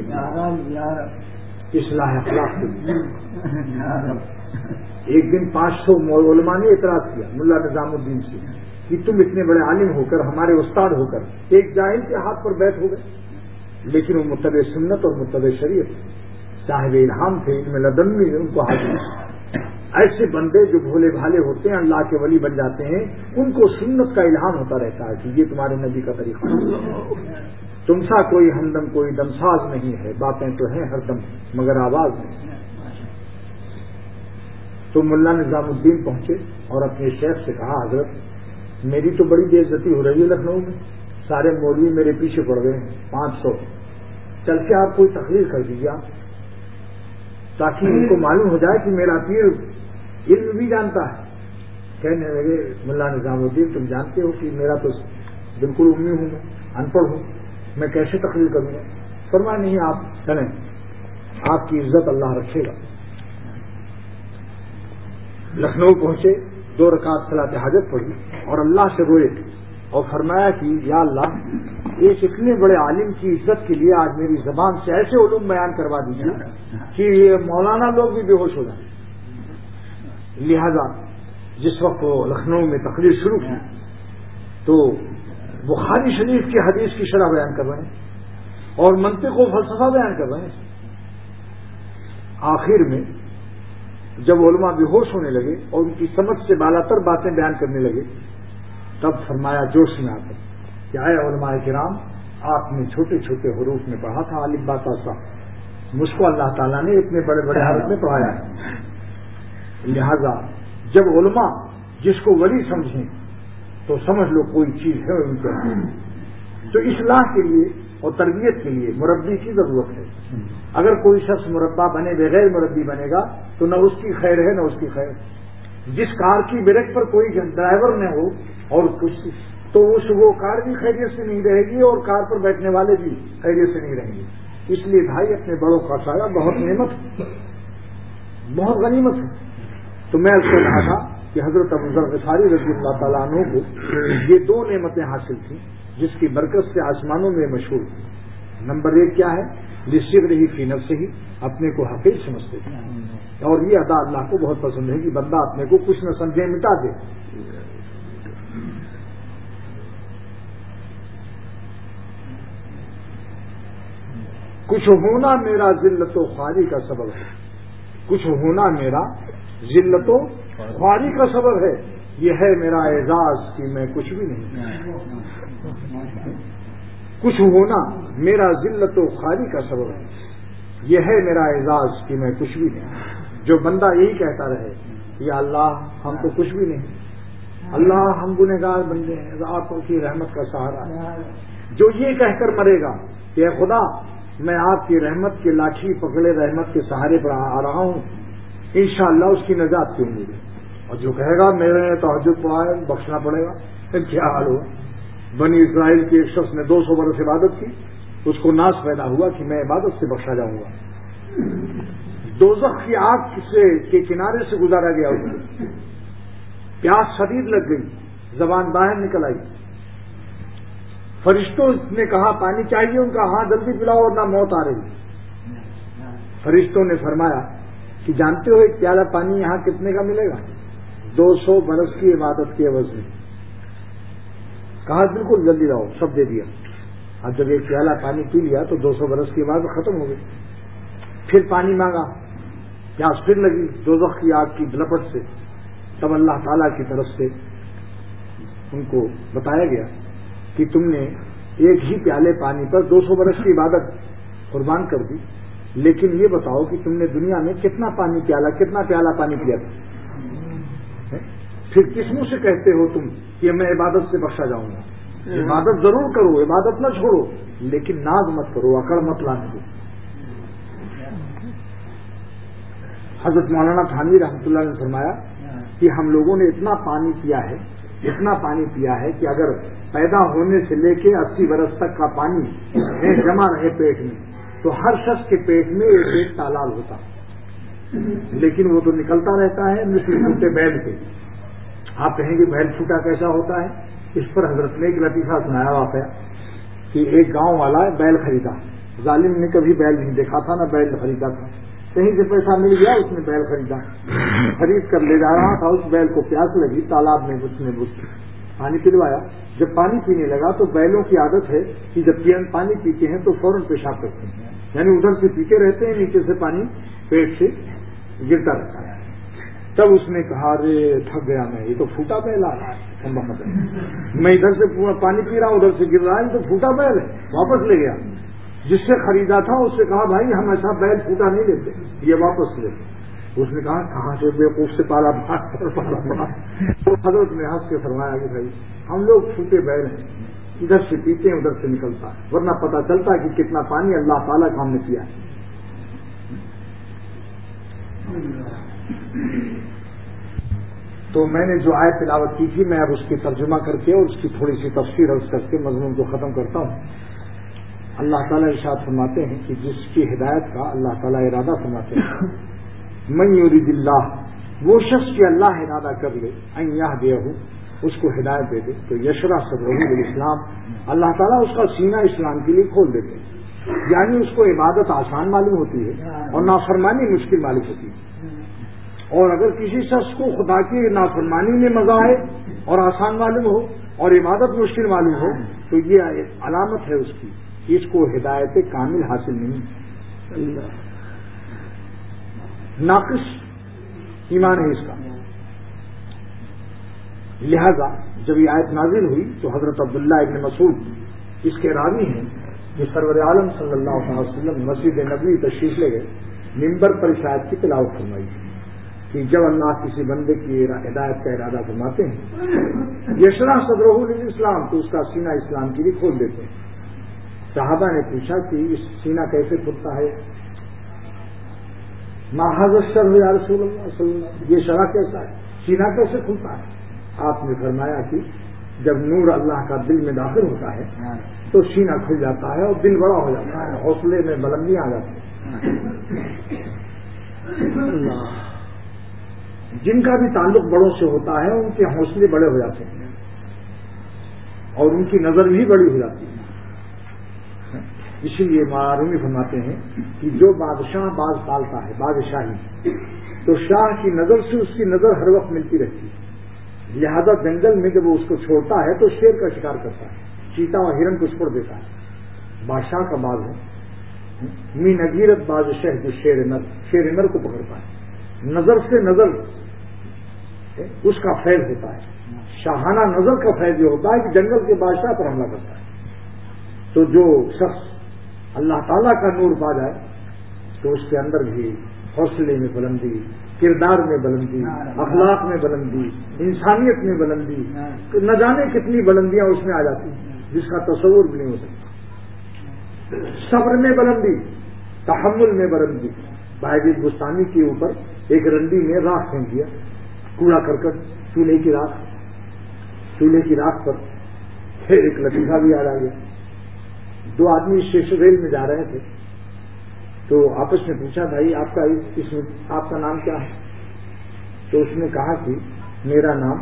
کی، اصلاح اخلاق کے لیے. ایک دن پانچ سو علماء نے اعتراض کیا ملا نظام الدین سے کہ تم اتنے بڑے عالم ہو کر، ہمارے استاد ہو کر، ایک جاہل کے ہاتھ پر بیت ہو گئے. لیکن وہ متبع سنت اور متبع شریعت صاحب الہام تھے، ان میں لدنی ان کو حاضر. ایسے بندے جو بھولے بھالے ہوتے ہیں اللہ کے ولی بن جاتے ہیں، ان کو سنت کا الہام ہوتا رہتا ہے کہ یہ تمہارے نبی کا طریقہ. تم سا کوئی ہمدم کوئی دمساز نہیں ہے، باتیں تو ہیں ہر دم مگر آواز نہیں. تو ملا نظام الدین پہنچے اور اپنے شیخ سے کہا، حضرت میری تو بڑی بے عزتی ہو رہی ہے لکھنؤ میں، سارے مولوی میرے پیچھے پڑ گئے ہیں، پانچ سو چل کے آپ کوئی تقریر کر دیجیے آپ، تاکہ ان کو معلوم ہو جائے کہ میرا پیر علم بھی جانتا ہے. کہنے لگے ملا نظام الدین تم جانتے ہو کہ میرا تو بالکل امی ہوں، میں ان پڑھ ہوں، میں کیسے تقریر کروں گا؟ فرمایا نہیں آپ چلیں، آپ کی عزت اللہ رکھے گا. لکھنؤ پہنچے، دو رکعت صلاۃ حاجت پڑھی اور اللہ سے روئے اور فرمایا کہ یا اللہ ایک اتنے بڑے عالم کی عزت کے لیے آج میری زبان سے ایسے علوم بیان کروا دیجیے کہ یہ مولانا لوگ بھی بے ہوش ہو جائیں. لہذا جس وقت وہ لکھنؤ میں تقریر شروع کی تو بخاری شریف کی حدیث کی شرح بیان کر رہے ہیں اور منطق و فلسفہ بیان کر رہے ہیں. آخر میں جب علماء بے ہوش ہونے لگے اور ان کی سمجھ سے بالاتر باتیں بیان کرنے لگے تب فرمایا جوش میں آ کر کہ اے علماء کرام، آپ نے چھوٹے چھوٹے حروف میں پڑھا تھا الف با تا سا، مجھ کو اللہ تعالیٰ نے اتنے بڑے بڑے حروف میں پڑھایا ہے. لہذا جب علماء جس کو ولی سمجھیں تو سمجھ لو کوئی چیز ہے ان کے اندر. تو اصلاح کے لیے اور تربیت کے لیے مربی کی ضرورت ہے. اگر کوئی شخص مربع بنے بغیر مربی بنے گا تو نہ اس کی خیر ہے نہ اس کی خیر. جس کار کی بریک پر کوئی ڈرائیور نہ ہو اور کچھ تو اس وہ کار بھی خیریت سے نہیں رہے گی اور کار پر بیٹھنے والے بھی خیریت سے نہیں رہیں گے. اس لیے بھائی اپنے بڑوں کا سایہ بہت نعمت ہے، بہت غنیمت ہے. تو میں اس کو کہا تھا کہ حضرت ابو ذر غفاری رضی اللہ تعالیٰ عنہ کو یہ دو نعمتیں حاصل تھیں جس کی برکت سے آسمانوں میں مشہور تھی. نمبر ایک کیا ہے؟ لصغرہ رہی فی نفسہ ہی، اپنے کو حقیر سمجھتے تھے. اور یہ ادا اللہ کو بہت پسند ہے کہ بندہ اپنے کو کچھ نہ سمجھے مٹا دے. کچھ ہونا میرا ذلت و خواری کا سبب ہے، کچھ ہونا میرا ذلت و خواری کا سبب ہے، یہ ہے میرا اعزاز کہ میں کچھ بھی نہیں. کچھ ہونا میرا ذلت و خواری کا سبب ہے، یہ ہے میرا اعزاز کہ میں کچھ بھی نہیں. جو بندہ یہی کہتا رہے یا اللہ ہم تو کچھ بھی نہیں، اللہ ہم گنہگار بندے ہیں، آپ کی رحمت کا سہارا ہے، جو یہ کہہ کر مرے گا کہ اے خدا میں آپ کی رحمت کے لاٹھی پکڑے رحمت کے سہارے پر آ رہا ہوں، انشاءاللہ اس کی نجات کی امید ہے. اور جو کہے گا میرے تہجد پڑھا ہے بخشنا پڑے گا، پھر کیا حال ہوا؟ بنی اسرائیل کے ایک شخص نے دو سو برس عبادت کی، اس کو ناز پیدا ہوا کہ میں عبادت سے بخشا جاؤں گا. دوزخ کی آگ سے کے کنارے سے گزارا گیا، اس کو پیاس شدید لگ گئی، زبان باہر نکل آئی. فرشتوں نے کہا پانی چاہیے، ان کا ہاں جلدی پلاؤ اور نہ موت آ رہی. فرشتوں نے فرمایا کہ جانتے ہو ایک پیالہ پانی یہاں کتنے کا ملے گا؟ دو سو برس کی عبادت کے عوض میں. کہا بالکل جلدی لاؤ، سب دے دیا. اب جب ایک پیالہ پانی پی لیا تو دو سو برس کی عبادت ختم ہو گئی. پھر پانی مانگا، پیاس پھر لگی دوزخ کی آگ کی لپٹ سے. تب اللہ تعالی کی طرف سے ان کو بتایا گیا کہ تم نے ایک ہی پیالے پانی پر دو سو برس کی عبادت قربان کر دی، لیکن یہ بتاؤ کہ تم نے دنیا میں کتنا پانی پیالا کتنا پیالہ پانی پیا تھا؟ پھر کس منہ سے کہتے ہو تم کہ میں عبادت سے بخشا جاؤں گا؟ عبادت ضرور کرو، عبادت نہ چھوڑو، لیکن ناز مت کرو، اکڑ مت لانے دو. حضرت مولانا تھانوی رحمۃ اللہ نے فرمایا کہ ہم لوگوں نے اتنا پانی پیا ہے اتنا پانی پیا ہے کہ اگر پیدا ہونے سے لے کے اسی برس تک کا پانی جمع رہے پیٹ میں تو ہر شخص کے پیٹ میں ایک ایک تالاب ہوتا، لیکن وہ تو نکلتا رہتا ہے مثل پھوٹے بیل کے. آپ کہیں گے بیل پھوٹا کیسا ہوتا ہے؟ اس پر حضرت نے ایک لطیفہ سنایا واقعہ کہ ایک گاؤں والا بیل خریدا. ظالم نے کبھی بیل نہیں دیکھا تھا نہ بیل خریدا تھا، کہیں سے پیسہ مل گیا اس نے بیل خریدا. خرید کر لے جا رہا تھا، اس بیل کو پیاس لگی، تالاب میں اس نے پانی پلوایا. جب پانی پینے لگا تو بیلوں کی عادت ہے کہ جب پانی پیتے ہیں تو فوراً پیشاب کرتے ہیں، یعنی ادھر سے پیتے رہتے ہیں، نیچے سے پانی پیٹ سے گرتا رہتا ہے. تب اس نے کہا ارے تھک گیا میں، یہ تو پھوٹا بیل آ رہا ہے، میں ادھر سے پانی پی رہا ہوں ادھر سے گر رہا ہے، تو پھوٹا بیل ہے. واپس لے گیا، جس سے خریدا تھا اس سے کہا بھائی ہم ایسا بیل پھوٹا نہیں لیتے، یہ واپس لے. اس نے کہا کہاں سے بیوقوف سے پالا بھاگ کر پالا بھاگ. تو حضرت نے ہنس کے فرمایا کہ بھائی ہم لوگ چھوٹے بیل ہیں، ادھر سے پیتے ہیں ادھر سے نکلتا ہے، ورنہ پتہ چلتا ہے کہ کتنا پانی اللہ تعالیٰ کا ہم نے پیا ہے. تو میں نے جو آیت تلاوت کی تھی میں اب اس کی ترجمہ کر کے اور اس کی تھوڑی سی تفسیر عرض کر کے مضمون کو ختم کرتا ہوں. اللہ تعالیٰ ارشاد فرماتے ہیں کہ جس کی ہدایت کا اللہ تعالیٰ ارادہ فرماتے ہیں، من یرید اللہ، وہ شخص کی اللہ ارادہ کر لے، ان یہدیہ، اس کو ہدایت دے دے تو یشرح صدرہ للاسلام، اللہ تعالیٰ اس کا سینہ اسلام کے لیے کھول دیتے ہیں. یعنی اس کو عبادت آسان معلوم ہوتی ہے اور نافرمانی مشکل معلوم ہوتی ہے. اور اگر کسی شخص کو خدا کی نافرمانی میں مزہ آئے اور آسان معلوم ہو اور عبادت مشکل معلوم ہو تو یہ علامت ہے اس کی کہ اس کو ہدایت کامل حاصل نہیں، ناقص ایمان ہے اس کا. لہذا جب یہ آیت نازل ہوئی تو حضرت عبداللہ ابن مسعود اس کے راوی ہیں کہ سرور عالم صلی اللہ علیہ وسلم مسجد نبوی تشریف لے گئے، ممبر پر اس آیت کی تلاوت فرمائی کہ جب اللہ کسی بندے کی ہدایت کا ارادہ فرماتے ہیں یشرح صدرہ للاسلام تو اس کا سینہ اسلام کے لیے کھول دیتے ہیں. صحابہ نے پوچھا کہ اس سینہ کیسے کھلتا ہے؟ ما ھذا الشرح یا رسول اللہ صلی اللہ علیہ وسلم، یہ شرح کیسا ہے، سینہ کیسے کھلتا ہے؟ آپ نے فرمایا کہ جب نور اللہ کا دل میں داخل ہوتا ہے تو سینہ کھل جاتا ہے اور دل بڑا ہو جاتا ہے، حوصلے میں بلندیاں آ جاتی ہیں. جن کا بھی تعلق بڑوں سے ہوتا ہے ان کے حوصلے بڑے ہو جاتے ہیں اور ان کی نظر بھی بڑی ہو جاتی ہے. اسی لیے معرومی فرماتے ہیں کہ جو بادشاہ باز پالتا ہے بادشاہی تو شاہ کی نظر سے اس کی نظر ہر وقت ملتی رہتی ہے. لہذا جنگل میں جب وہ اس کو چھوڑتا ہے تو شیر کا شکار کرتا ہے، چیتا اور ہرن کو چھوڑ دیتا ہے. بادشاہ کا باز ہے می نگیرت باز شہ جو شیر نر شیر نر کو پکڑتا ہے. نظر سے نظر اس کا فیض ہوتا ہے. شاہانہ نظر کا فیض یہ ہوتا ہے کہ جنگل کے بادشاہ پر حملہ کرتا ہے. تو جو شخص اللہ تعالیٰ کا نور پا جائے تو اس کے اندر بھی حوصلے میں بلندی، کردار میں بلندی، اخلاق میں بلندی، انسانیت میں بلندی، نہ جانے کتنی بلندیاں اس میں آ جاتی ہیں جس کا تصور بھی نہیں ہو سکتا. صبر میں بلندی، تحمل میں بلندی. بھائی بستانی کے اوپر ایک رنڈی نے راکھ پھینک دیا، کوڑا کرکٹ، چولہے کی راکھ، چولہے کی راکھ پر پھر ایک لطیفہ بھی یاد آ گیا. دو آدمی اسٹیشن ریل میں جا رہے تھے تو آپس میں پوچھا بھائی آپ کا اس میں آپ کا نام کیا ہے؟ تو اس نے کہا کہ میرا نام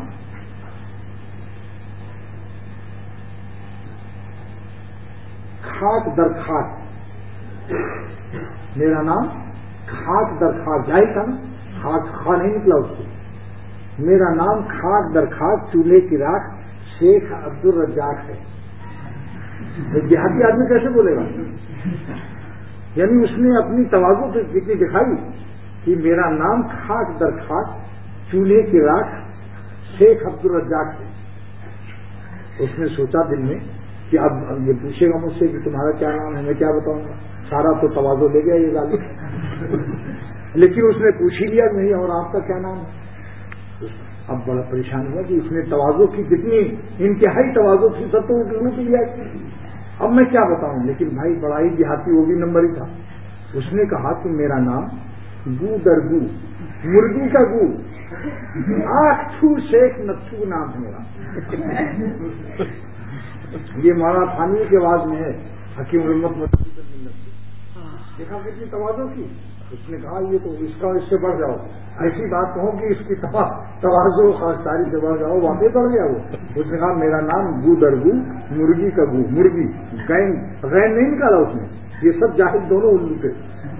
خاک در خاک، میرا نام خاک در خاک، جائے تھا نا، خاک خواہ نہیں نکلا اس کو. میرا نام خاک در خاک چولہے کی راکھ شیخ عبد الرزاق ہے. دیہاتی آدمی کیسے بولے گا؟ یعنی اس نے اپنی تواضع کی کتنی دکھائی کہ میرا نام خاک در خاک چولہے کی راکھ شیخ عبد الرزاق ہے. اس نے سوچا دل میں کہ اب یہ پوچھے گا مجھ سے کہ تمہارا کیا نام ہے، میں کیا بتاؤں گا، سارا تو تواضع لے گیا یہ ظالم. لیکن اس نے پوچھ ہی لیا نہیں اور آپ کا کیا نام ہے. اب بڑا پریشان ہوا کہ اس نے تواضع کی کتنی انتہائی تواضع کی سب تو لوٹ لیا. اب میں کیا بتاؤں، لیکن بھائی بڑا ہی دیہاتی وہ بھی نمبر ہی تھا. اس نے کہا کہ میرا نام گو در گو، مرغی کا گو، آنکھ چھو شیخ نتھو نام ہے میرا. یہ مولانا تھانوی کی آواز میں ہے، حکیم الامت مسعود بن نصر. دیکھا کتنی تواضع کی. اس نے کہا یہ تو اس کا اس سے بڑھ جاؤ، ایسی بات کہو کہ اس کی تواضع خاصداری سے بڑھ جاؤ، واقعی بڑھ گیا وہ. اس نے کہا میرا نام گو در گو، مرغی کا گو، مرغی غین غین نہیں نکالا اس نے. یہ سب جاہل دونوں الو تھے.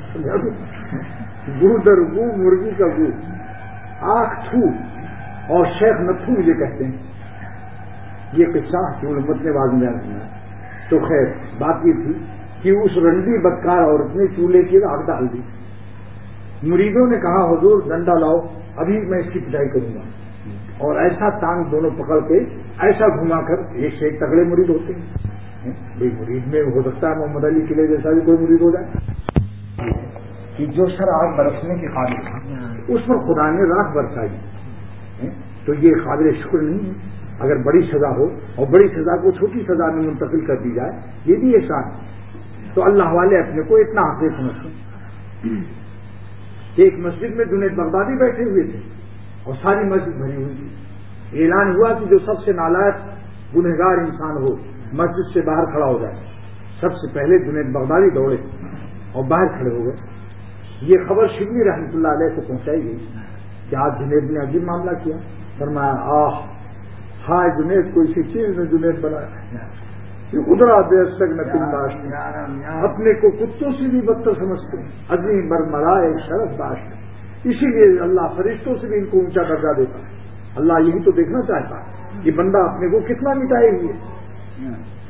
گو در گو، مرغی کا گو، آنکھ چھو اور شیخ نتھو مجھے کہتے ہیں. یہ قصہ کہ امت نے بعد میں سنا. تو خیر بات یہ تھی کہ اس رنڈی بدکار عورت نے چولہے کی آگ ڈال دی. مریدوں نے کہا حضور ڈنڈا لاؤ، ابھی میں اس کی پٹائی کروں گا. اور ایسا ٹانگ دونوں پکڑ کے ایسا گھما کر، ایک سے ایک تگڑے مرید ہوتے ہیں. بھائی مرید میں ہو سکتا ہے محمد علی قلعے جیسا بھی کوئی مرید ہو جائے کہ جو سر آگ برسنے کے قابل تھا اس پر خدا نے راکھ برسائی. تو یہ قابل شکر نہیں ہے. اگر بڑی سزا ہو اور بڑی سزا کو چھوٹی سزا میں منتقل کر دی جائے یہ بھی احسان ہے. تو اللہ والے اپنے کو اتنا حقیق سمجھتے ہیں. ایک مسجد میں جنید بغدادی بیٹھے ہوئے تھے اور ساری مسجد بھری ہوئی تھی. اعلان ہوا کہ جو سب سے نالائق گنہگار انسان ہو مسجد سے باہر کھڑا ہو جائے. سب سے پہلے جنید بغدادی دوڑے اور باہر کھڑے ہو گئے. یہ خبر شبلی رحمۃ اللہ علیہ کو پہنچائی گئی کہ آج جنید نے عجیب معاملہ کیا. فرمایا آہ ہائے جنید کو اسی چیز میں جنید بنایا کہ ادرا بے سگ نہ تنداشت اپنے کو کتوں سے بھی بدتر سمجھتے ہیں، عظیم برمرا ایک شرف داشت، اسی لیے اللہ فرشتوں سے بھی ان کو اونچا درجہ دیتا ہے۔ اللہ یہی تو دیکھنا چاہتا ہے کہ بندہ اپنے کو کتنا مٹائے ہوئے،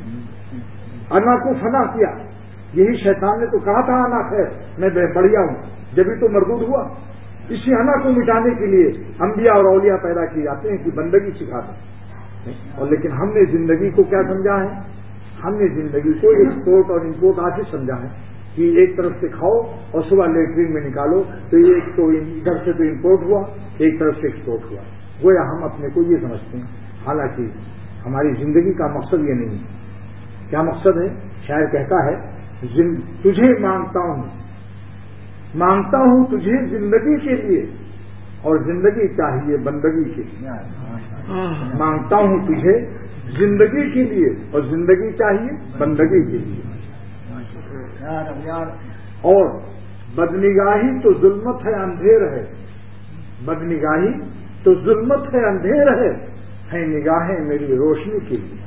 انا کو فنا کیا، یہی شیطان نے تو کہا تھا انا خیر میں بڑھیا ہوں، جبھی تو مردود ہوا۔ اسی انا کو مٹانے کے لیے انبیاء اور اولیاء پیدا کیے جاتے ہیں کہ بندگی سکھا دیں، اور لیکن ہم نے زندگی کو کیا سمجھا ہے؟ ہم نے زندگی کو ایکسپورٹ اور امپورٹ آفس سمجھا ہے کہ ایک طرف سے کھاؤ اور صبح لیٹرین میں نکالو، تو ایک تو ادھر سے تو امپورٹ ہوا، ایک طرف سے ایکسپورٹ ہوا، گویا ہم اپنے کو یہ سمجھتے ہیں، حالانکہ ہماری زندگی کا مقصد یہ نہیں ہے۔ کیا مقصد ہے؟ شاعر کہتا ہے تجھے مانگتا ہوں مانگتا ہوں تجھے زندگی کے لیے، اور زندگی چاہیے بندگی کے لیے، مانگتا ہوں تجھے زندگی کے لیے اور زندگی چاہیے بندگی کے لیے، اور بدنگاہی تو ظلمت ہے اندھیر ہے، بدنگاہی تو ظلمت ہے اندھیر ہے، ہے نگاہیں میری روشنی کے لیے۔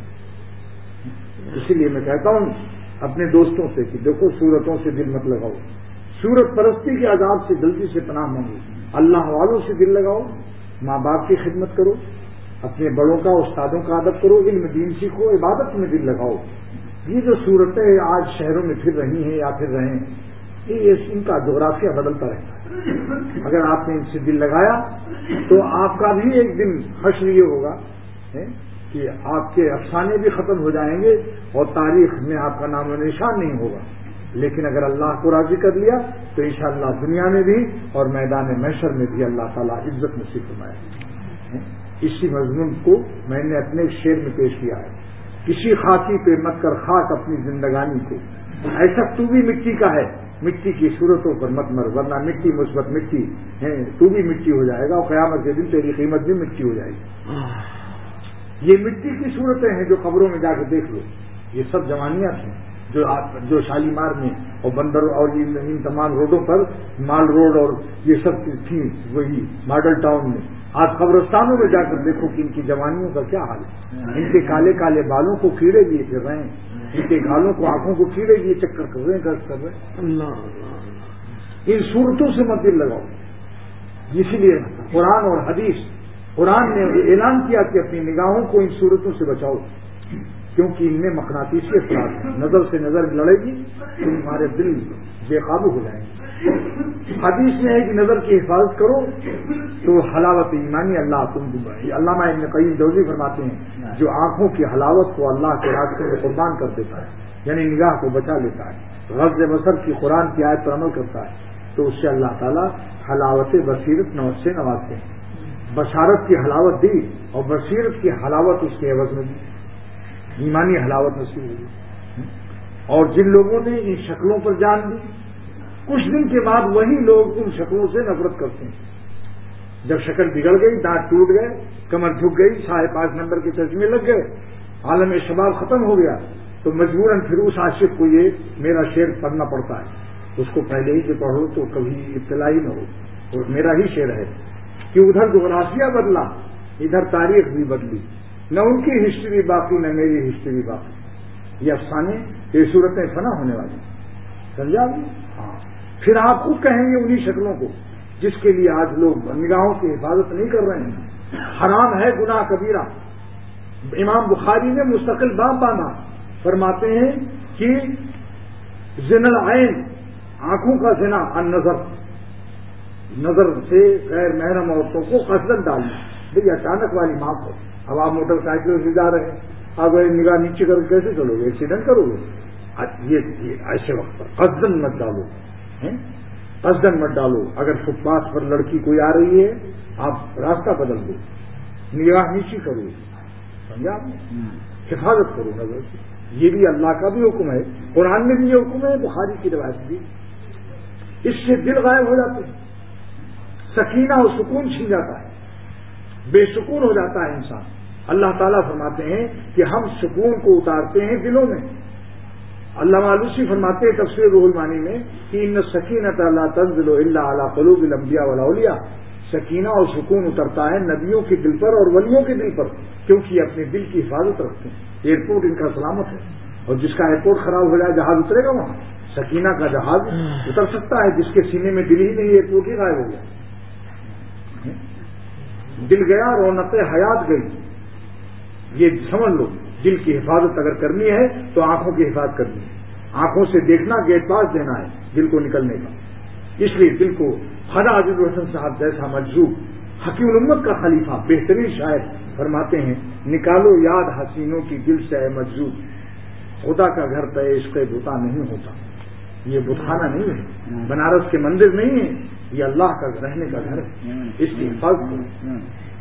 اسی لیے میں کہتا ہوں اپنے دوستوں سے کہ دیکھو صورتوں سے دل مت لگاؤ، صورت پرستی کے عذاب سے جلدی سے پناہ مانگو، اللہ والوں سے دل لگاؤ، ماں باپ کی خدمت کرو، اپنے بڑوں کا استادوں کا ادب کرو، علم دین سیکھو، عبادت میں دل لگاؤ۔ یہ جو صورتیں آج شہروں میں پھر رہی ہیں یا پھر رہیں، یہ ان کا جغرافیہ بدلتا رہتا ہے، اگر آپ نے ان سے دل لگایا تو آپ کا بھی ایک دن حشر یہ ہوگا کہ آپ کے افسانے بھی ختم ہو جائیں گے اور تاریخ میں آپ کا نام و نشان نہیں ہوگا، لیکن اگر اللہ کو راضی کر لیا تو انشاءاللہ دنیا میں بھی اور میدان محشر میں بھی اللہ تعالیٰ عزت نصیب فرمائے۔ اسی مضمون کو میں نے اپنے شعر میں پیش کیا ہے، کسی خاکی پہ مت کر خاک اپنی زندگانی کو، ایسا تو بھی مٹی کا ہے، مٹی کی صورتوں پر مت مر، ورنہ مٹی مثبت مٹی ہے، تو بھی مٹی ہو جائے گا اور قیامت کے دن تیری قیمت بھی مٹی ہو جائے گی۔ یہ مٹی کی صورتیں ہیں جو قبروں میں جا کے دیکھ لو، یہ سب جوانیات ہیں جو جو شالیمار میں اور بندر اور ان تمام روڈوں پر، مال روڈ اور یہ سب تھیں، وہی ماڈل ٹاؤن میں، آج قبرستانوں میں جا کر دیکھو کہ ان کی جوانیوں کا کیا حال ہے، ان کے کالے کالے بالوں کو کیڑے لیے پھر رہے ہیں، ان کے گالوں کو آنکھوں کو کیڑے لیے چکر کر رہے ہیں، گرد کر رہے ہیں۔ اللہ ان صورتوں سے مت دل لگاؤ، اسی لیے قرآن اور حدیث، قرآن نے اعلان کیا کہ اپنی نگاہوں کو ان صورتوں سے بچاؤ، کیونکہ ان میں مقناطیسی اثرات ہیں، نظر سے نظر لڑے گی تو تمہارے دل بے قابو ہو جائیں گے۔ حدیث میں ہے کہ نظر کی حفاظت کرو تو حلاوت ایمانی اللہ تم دے۔ علامہ ابن قیم جوزی فرماتے ہیں جو آنکھوں کی حلاوت کو اللہ کے راستے میں قربان کر دیتا ہے، یعنی نگاہ کو بچا لیتا ہے، غض بصر کی قرآن کی آیت پر عمل کرتا ہے، تو اس سے اللہ تعالیٰ حلاوت بصیرت نوز سے نوازتے ہیں۔ بشارت کی حلاوت دی اور بصیرت کی حلاوت اس کے عوض میں دی، ایمانی حلاوت نصیب ہوئی۔ اور جن لوگوں نے ان شکلوں پر جان دی، کچھ دن کے بعد وہی لوگ ان شکلوں سے نفرت کرتے ہیں۔ جب شکل بگڑ گئی، دانت ٹوٹ گئے، کمر جھک گئی، ساڑھے پانچ نمبر کے چشمے لگ گئے، عالم شباب ختم ہو گیا، تو مجبوراً پھر اس عاشق کو یہ میرا شعر پڑھنا پڑتا ہے۔ اس کو پہلے ہی سے پڑھو تو کبھی ابتلا ہی نہ ہو، اور میرا ہی شعر ہے کہ ادھر جغرافیہ بدلا، ادھر تاریخ بھی بدلی، نہ ان کی ہسٹری باقی نہ میری ہسٹری باقی، یہ افسانے، یہ صورتیں فنا ہونے والی، سمجھا؟ ہاں، پھر آپ خود کہیں گے انہی شکلوں کو جس کے لیے آج لوگ نگاہوں کی حفاظت نہیں کر رہے ہیں۔ حرام ہے گناہ کبیرہ، امام بخاری نے مستقل باب باندھا، فرماتے ہیں کہ زنا العین، آنکھوں کا زنا، النظر، نظر سے غیر محرم عورتوں کو قصدن ڈالنا۔ بھئی اچانک والی معاف ہے، اب آپ موٹر سائیکل سے جا رہے ہیں، اب نگاہ نیچے کر کے کیسے چلو گے؟ ایکسیڈنٹ کرو گے؟ یہ ایسے وقت پر قصدن مت ڈالو، قصدن مت ڈالو۔ اگر فٹ پاتھ پر لڑکی کوئی آ رہی ہے، آپ راستہ بدل دو، نگاہ نیچی کرو، سمجھا؟ حفاظت کرو نظر کی، یہ بھی اللہ کا بھی حکم ہے، قرآن میں بھی یہ حکم ہے، بخاری کی روایت بھی۔ اس سے دل غائب ہو جاتے ہیں، سکینہ اور سکون چھین جاتا ہے، بے سکون ہو جاتا ہے انسان۔ اللہ تعالیٰ فرماتے ہیں کہ ہم سکون کو اتارتے ہیں دلوں میں۔ علامہ آلوسی فرماتے ہیں تفسیر روح المانی میں کہ ان سکینۃ لا تنزل الا علی قلوب الانبیاء والاولیاء، سکینہ اور سکون اترتا ہے نبیوں کے دل پر اور ولیوں کے دل پر، کیونکہ یہ اپنے دل کی حفاظت رکھتے ہیں۔ ایئرپورٹ ان کا سلامت ہے، اور جس کا ایئرپورٹ خراب ہو جائے جہاز اترے گا وہاں؟ سکینہ کا جہاز اتر سکتا ہے، جس کے سینے میں دل ہی نہیں ایئرپورٹ ہی غائب ہو گیا، دل گیا رونق حیات گئی۔ یہ سمجھ لو، دل کی حفاظت اگر کرنی ہے تو آنکھوں کی حفاظت کرنی ہے، آنکھوں سے دیکھنا گیٹ پاس دینا ہے دل کو نکلنے کا۔ اس لیے دل کو خواجہ عزیز الحسن صاحب جیسا مجذوب حکیم الامت کا خلیفہ بہترین شاعر فرماتے ہیں، نکالو یاد حسینوں کی دل سے اے مجذوب، خدا کا گھر پہ عشق بتا نہیں ہوتا۔ یہ بتخانہ نہیں ہے، بنارس کے مندر نہیں ہے، یہ اللہ کا رہنے کا گھر ہے، اس کی حفاظت کرو۔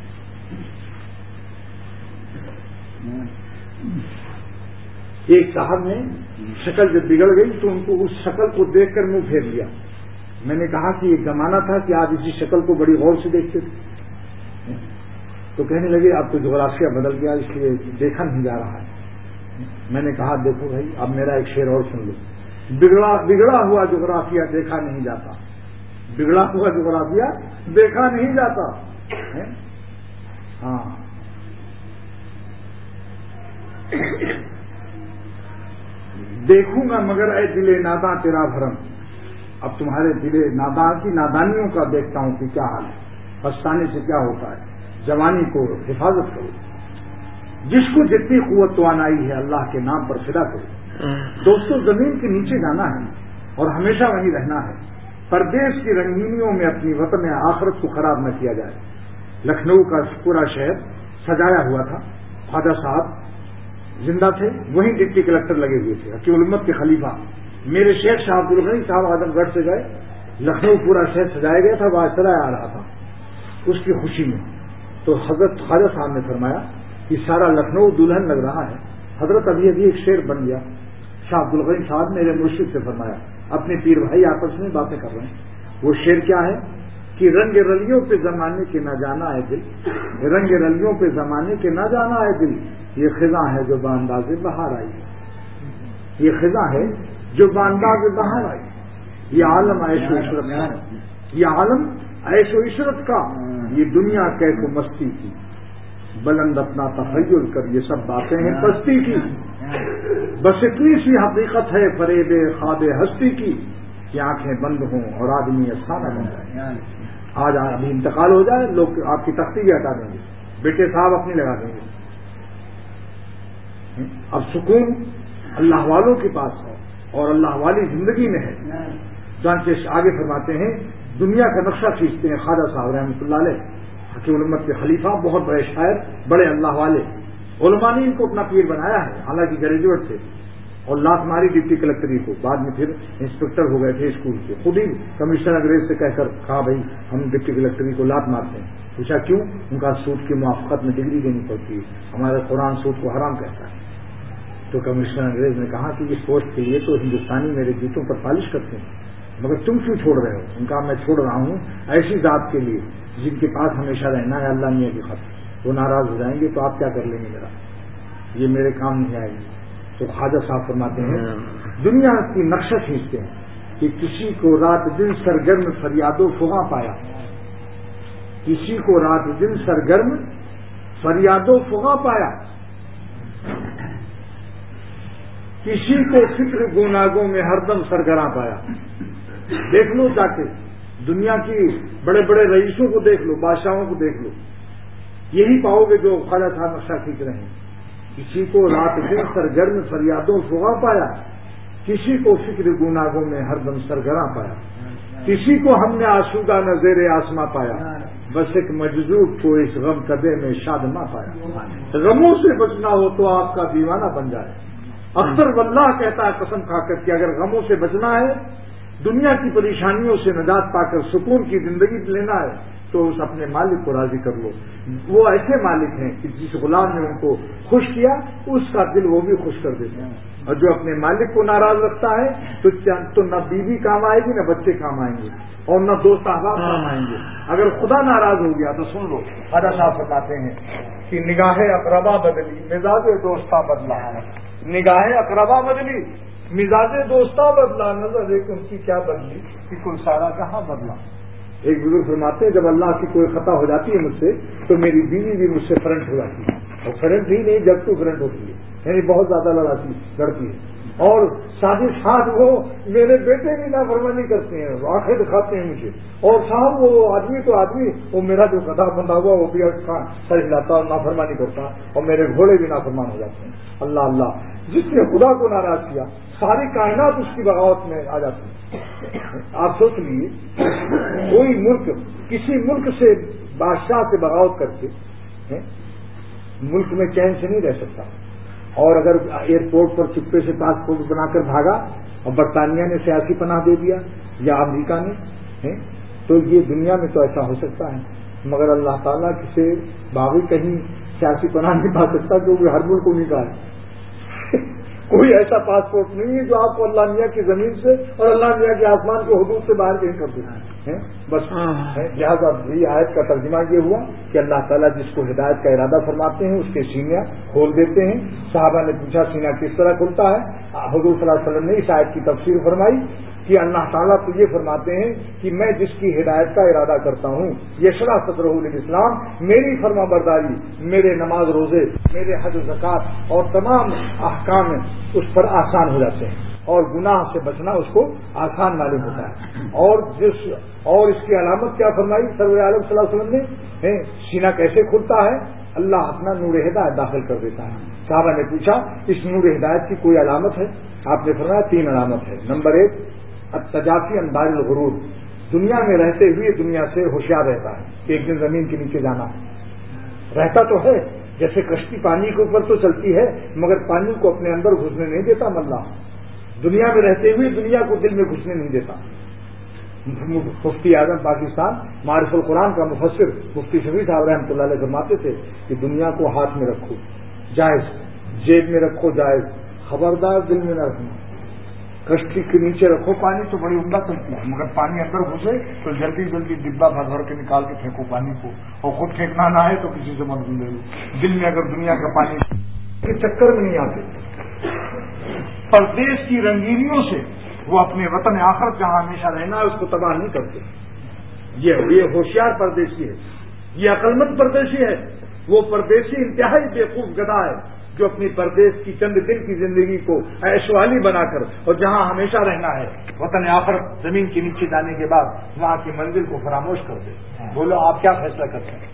ایک صاحب نے شکل جب بگڑ گئی تو ان کو اس شکل کو دیکھ کر منہ پھیر لیا۔ میں نے کہا کہ یہ زمانہ تھا کہ آپ اسی شکل کو بڑی غور سے دیکھتے تھے، تو کہنے لگے اب تو جغرافیہ بدل گیا اس لیے دیکھا نہیں جا رہا ہے۔ میں نے کہا دیکھو بھائی، اب میرا ایک شعر اور سن لو، بگڑا بگڑا ہوا جغرافیہ دیکھا نہیں جاتا، بگڑا ہوا جغرافیہ دیکھا نہیں جاتا۔ ہاں، دیکھوں گا مگر اے دل ناداں تیرا بھرم، اب تمہارے دل ناداں کی نادانیوں کا دیکھتا ہوں کہ کیا حال ہے، پچھتانے سے کیا ہوتا ہے۔ جوانی کو حفاظت کرو، جس کو جتنی قوت توانائی ہے اللہ کے نام پر فدا کرو۔ دوستو، زمین کے نیچے جانا ہے اور ہمیشہ وہیں رہنا ہے، پردیش کی رنگینیوں میں اپنی وطن آخرت کو خراب نہ کیا جائے۔ لکھنؤ کا پورا شہر سجایا ہوا تھا، خواجہ صاحب زندہ تھے، وہیں ڈپٹی کلکٹر لگے ہوئے تھے، حکیم الامت کے خلیفہ میرے شیخ شاہ عبد الغنی صاحب اعظم گڑھ سے گئے، لکھنؤ پورا شہر سجایا گیا تھا، وائسرائے آ رہا تھا اس کی خوشی میں، تو حضرت خواجہ صاحب نے فرمایا کہ سارا لکھنؤ دلہن لگ رہا ہے۔ حضرت ابھی ابھی ایک شعر بن گیا، شاہ عبد الغنی صاحب میرے مرشد سے فرمایا، اپنے پیر بھائی آپس میں باتیں کر رہے ہیں، وہ شعر کیا ہے کہ رنگ رلیوں پہ زمانے کے نہ جانا ہے دل، رنگ رلیوں پہ زمانے کے نہ جانا ہے دل، یہ خزاں ہے جو بانداز بہار آئی، یہ خزاں ہے جو بانداز بہار آئی، یہ عالم عیش و عشرت کا، یہ عالم عیش و عشرت کا، یہ دنیا کیف و مستی کی، بلند اپنا تخیل کر یہ سب باتیں ہیں پستی کی، بس اتنی سی حقیقت ہے فریب خواب ہستی کی کہ آنکھیں بند ہوں اور آدمی افسانہ بن جائے۔ آج ابھی انتقال ہو جائے، لوگ آپ کی تختی بھی ہٹا دیں گے، بیٹے صاحب اپنی لگا دیں گے۔ اب سکون اللہ والوں کے پاس ہے اور اللہ والی زندگی میں ہے۔ چنانچہ آگے فرماتے ہیں، دنیا کا نقشہ کھینچتے ہیں خواجہ صاحب رحمۃ اللہ علیہ، حکیم الامت کے خلیفہ، بہت بڑے شاعر، بڑے اللہ والے، علماء نے ان کو اپنا پیر بنایا ہے، حالانکہ گریجویٹ تھے، اور لات ماری ڈپٹی کلکٹری کو، بعد میں پھر انسپکٹر ہو گئے تھے اسکول کے، خود ہی کمشنر انگریز سے کہہ کر کہا بھائی ہم ڈپٹی کلکٹری کو لات مارتے ہیں۔ پوچھا کیوں؟ ان کا سود کی موافقت میں ڈگری دینی پڑتی ہے، ہمارا قرآن سود کو حرام کہتا ہے۔ تو کمشنر انگریز نے کہا کہ اس پوسٹ کے لیے تو ہندوستانی میرے جوتوں پر پالش کرتے ہیں، مگر تم کیوں چھوڑ رہے ہو؟ ان کا میں چھوڑ رہا ہوں ایسی ذات کے لیے جن کے پاس ہمیشہ رہنا ہے اللہ میاں کی خاطر، وہ ناراض ہو جائیں گے تو آپ کیا کر لیں گے، میرا یہ میرے کام نہیں آئے گی۔ تو خواجہ صاحب فرماتے ہیں، دنیا کی نقشہ کھینچتے ہیں کہ کسی کو رات دن سرگرم فریاد و فغاں پایا، کسی کو رات دن سرگرم فریاد و فغاں پایا، کسی کو فکر گناگوں میں ہر دم سرگراں پایا۔ دیکھ لو جا کے دنیا کی بڑے بڑے رئیسوں کو دیکھ لو، بادشاہوں کو دیکھ لو، یہی پاؤ گے جو خواجہ صاحب نقشہ کھینچ رہے ہیں۔ کسی کو رات دن سرگرم فریادوں فغاں پایا، کسی کو فکر گناگوں میں ہر دم سرگراں پایا، کسی کو ہم نے آسودہ نظیر آسماں پایا، بس ایک مجذوب کو اس غم کدے میں شادماں پایا۔ غموں سے بچنا ہو تو آپ کا دیوانہ بن جائے۔ اختر واللہ کہتا ہے قسم کھا کر کہ اگر غموں سے بچنا ہے، دنیا کی پریشانیوں سے نجات پا کر سکون کی زندگی لینا ہے، تو اس اپنے مالک کو راضی کر لو۔ وہ ایسے مالک ہیں کہ جس غلام نے ان کو خوش کیا اس کا دل وہ بھی خوش کر دیتے ہیں، اور جو اپنے مالک کو ناراض رکھتا ہے تو تو نہ بیوی کام آئے گی، نہ بچے کام آئیں گے، اور نہ دوست احباب کام آئیں گے۔ اگر خدا ناراض ہو گیا تو سن لو، خواجہ صاحب بتاتے ہیں کہ نگاہ اقربا بدلی مزاج دوستہ بدلا، نگاہ اقربا بدلی مزاج دوستہ بدلا، نظر ایک ان کی کیا بدلی کہ کل سارا کہاں بدلا۔ ایک بزرگ فرماتے ہیں جب اللہ کی کوئی خطا ہو جاتی ہے مجھ سے تو میری بیوی بھی مجھ سے فرنٹ ہو جاتی ہے، اور فرنٹ ہی نہیں جب تو فرنٹ ہوتی ہے، یعنی بہت زیادہ لڑاتی لڑتی ہے، اور شادی ساتھ وہ میرے بیٹے بھی نافرمانی کرتے ہیں، آنکھیں دکھاتے ہیں مجھے، اور صاحب وہ آدمی تو آدمی وہ میرا جو گدھا بندھا ہوا وہ بھی سر ہلاتا اور نافرمانی کرتا، اور میرے گھوڑے بھی نافرمان ہو جاتے ہیں۔ اللہ اللہ، جس نے خدا کو ناراض کیا ساری کائنات اس کی بغاوت میں آ جاتی ہے۔ آپ سوچ لیجیے کوئی ملک کسی ملک سے بادشاہ سے بغاوت کر کے ملک میں چین سے نہیں رہ سکتا، اور اگر ایئرپورٹ پر چپے سے پاسپورٹ بنا کر بھاگا اور برطانیہ نے سیاسی پناہ دے دیا یا امریکہ نے، تو یہ دنیا میں تو ایسا ہو سکتا ہے، مگر اللہ تعالیٰ کسی باغی کہیں سیاسی پناہ نہیں پا سکتا کیونکہ ہر ملک انہیں کا ہے۔ کوئی ایسا پاسپورٹ نہیں ہے جو آپ کو اللہ میاں کی زمین سے اور اللہ میاں کے آسمان کے حدود سے باہر کہیں کر دینا ہے، بس لہٰذا یہ آیت کا ترجمہ یہ ہوا کہ اللہ تعالیٰ جس کو ہدایت کا ارادہ فرماتے ہیں اس کے سینیاں کھول دیتے ہیں۔ صحابہ نے پوچھا سینہ کس طرح کھلتا ہے؟ حضور صلی اللہ علیہ وسلم نے اس آیت کی تفسیر فرمائی کہ اللہ تعالیٰ تو یہ فرماتے ہیں کہ میں جس کی ہدایت کا ارادہ کرتا ہوں یشرح صدرہ للاسلام، میری فرما برداری، میرے نماز روزے، میرے حج و زکات اور تمام احکام اس پر آسان ہو جاتے ہیں، اور گناہ سے بچنا اس کو آسان معلوم ہوتا ہے۔ اور جس اور اس کی علامت کیا فرمائی سرور عالم صلی اللہ علیہ وسلم نے؟ سینہ کیسے کھلتا ہے؟ اللہ اپنا نور ہدایت داخل کر دیتا ہے۔ صحابہ نے پوچھا اس نور ہدایت کی کوئی علامت ہے؟ آپ نے فرمایا تین علامت ہے۔ نمبر ایک التجافی عن دار الغرور، دنیا میں رہتے ہوئے دنیا سے ہوشیار رہتا ہے کہ ایک دن زمین کے نیچے جانا ہے، رہتا تو ہے جیسے کشتی پانی کے اوپر تو چلتی ہے مگر پانی کو اپنے اندر گھسنے نہیں دیتا ملا، دنیا میں رہتے ہوئے دنیا کو دل میں گھسنے نہیں دیتا۔ مفتی اعظم پاکستان معرف القرآن کا مفسر مفتی شفیع صاحب رحمۃ اللہ علیہ فرماتے تھے کہ دنیا کو ہاتھ میں رکھو جائز، جیب میں رکھو جائز، خبردار دل میں نہ رکھنا۔ کشتی کے نیچے رکھو پانی تو بڑی عمدہ چلتی ہے مگر پانی اندر گھسے تو جلدی جلدی ڈبہ بھر بھر کے نکال کے پھینکو پانی کو، اور خود پھینکنا نہ ہے تو کسی سے مت لے لو۔ دل میں اگر دنیا کا پانی کے چکر میں نہیں آتے، پردیش کی رنگینیوں سے وہ اپنے وطن آخرت جہاں ہمیشہ رہنا ہے اس کو تباہ نہیں کرتے۔ یہ یہ ہوشیار پردیسی ہے، یہ عقلمند پردیسی ہے۔ وہ پردیسی انتہائی بیوقوف گدھا ہے جو اپنی پردیس کی چند دن کی زندگی کو عیش والی بنا کر اور جہاں ہمیشہ رہنا ہے وطن آخرت زمین کے نیچے جانے کے بعد وہاں کی منزل کو فراموش کر دے۔ بولو آپ کیا فیصلہ کرتے ہیں؟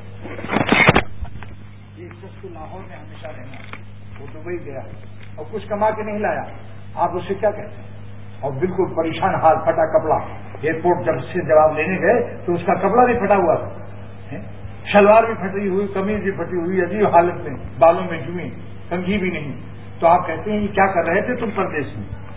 ایک شخص کو لاہور میں ہمیشہ رہنا ہے، وہ دبئی گیا اور کچھ کما کے نہیں لایا، آپ اسے کیا کہتے ہیں؟ اور بالکل پریشان حال، پھٹا کپڑا، ایئرپورٹ جب سے جواب لینے گئے تو اس کا کپڑا بھی پھٹا ہوا تھا، شلوار بھی پھٹی ہوئی، قمیض بھی پھٹی ہوئی، عجیب حالت میں، بالوں میں جوئیں، کنگھی بھی نہیں، تو آپ کہتے ہیں یہ کیا کر رہے تھے تم پردیش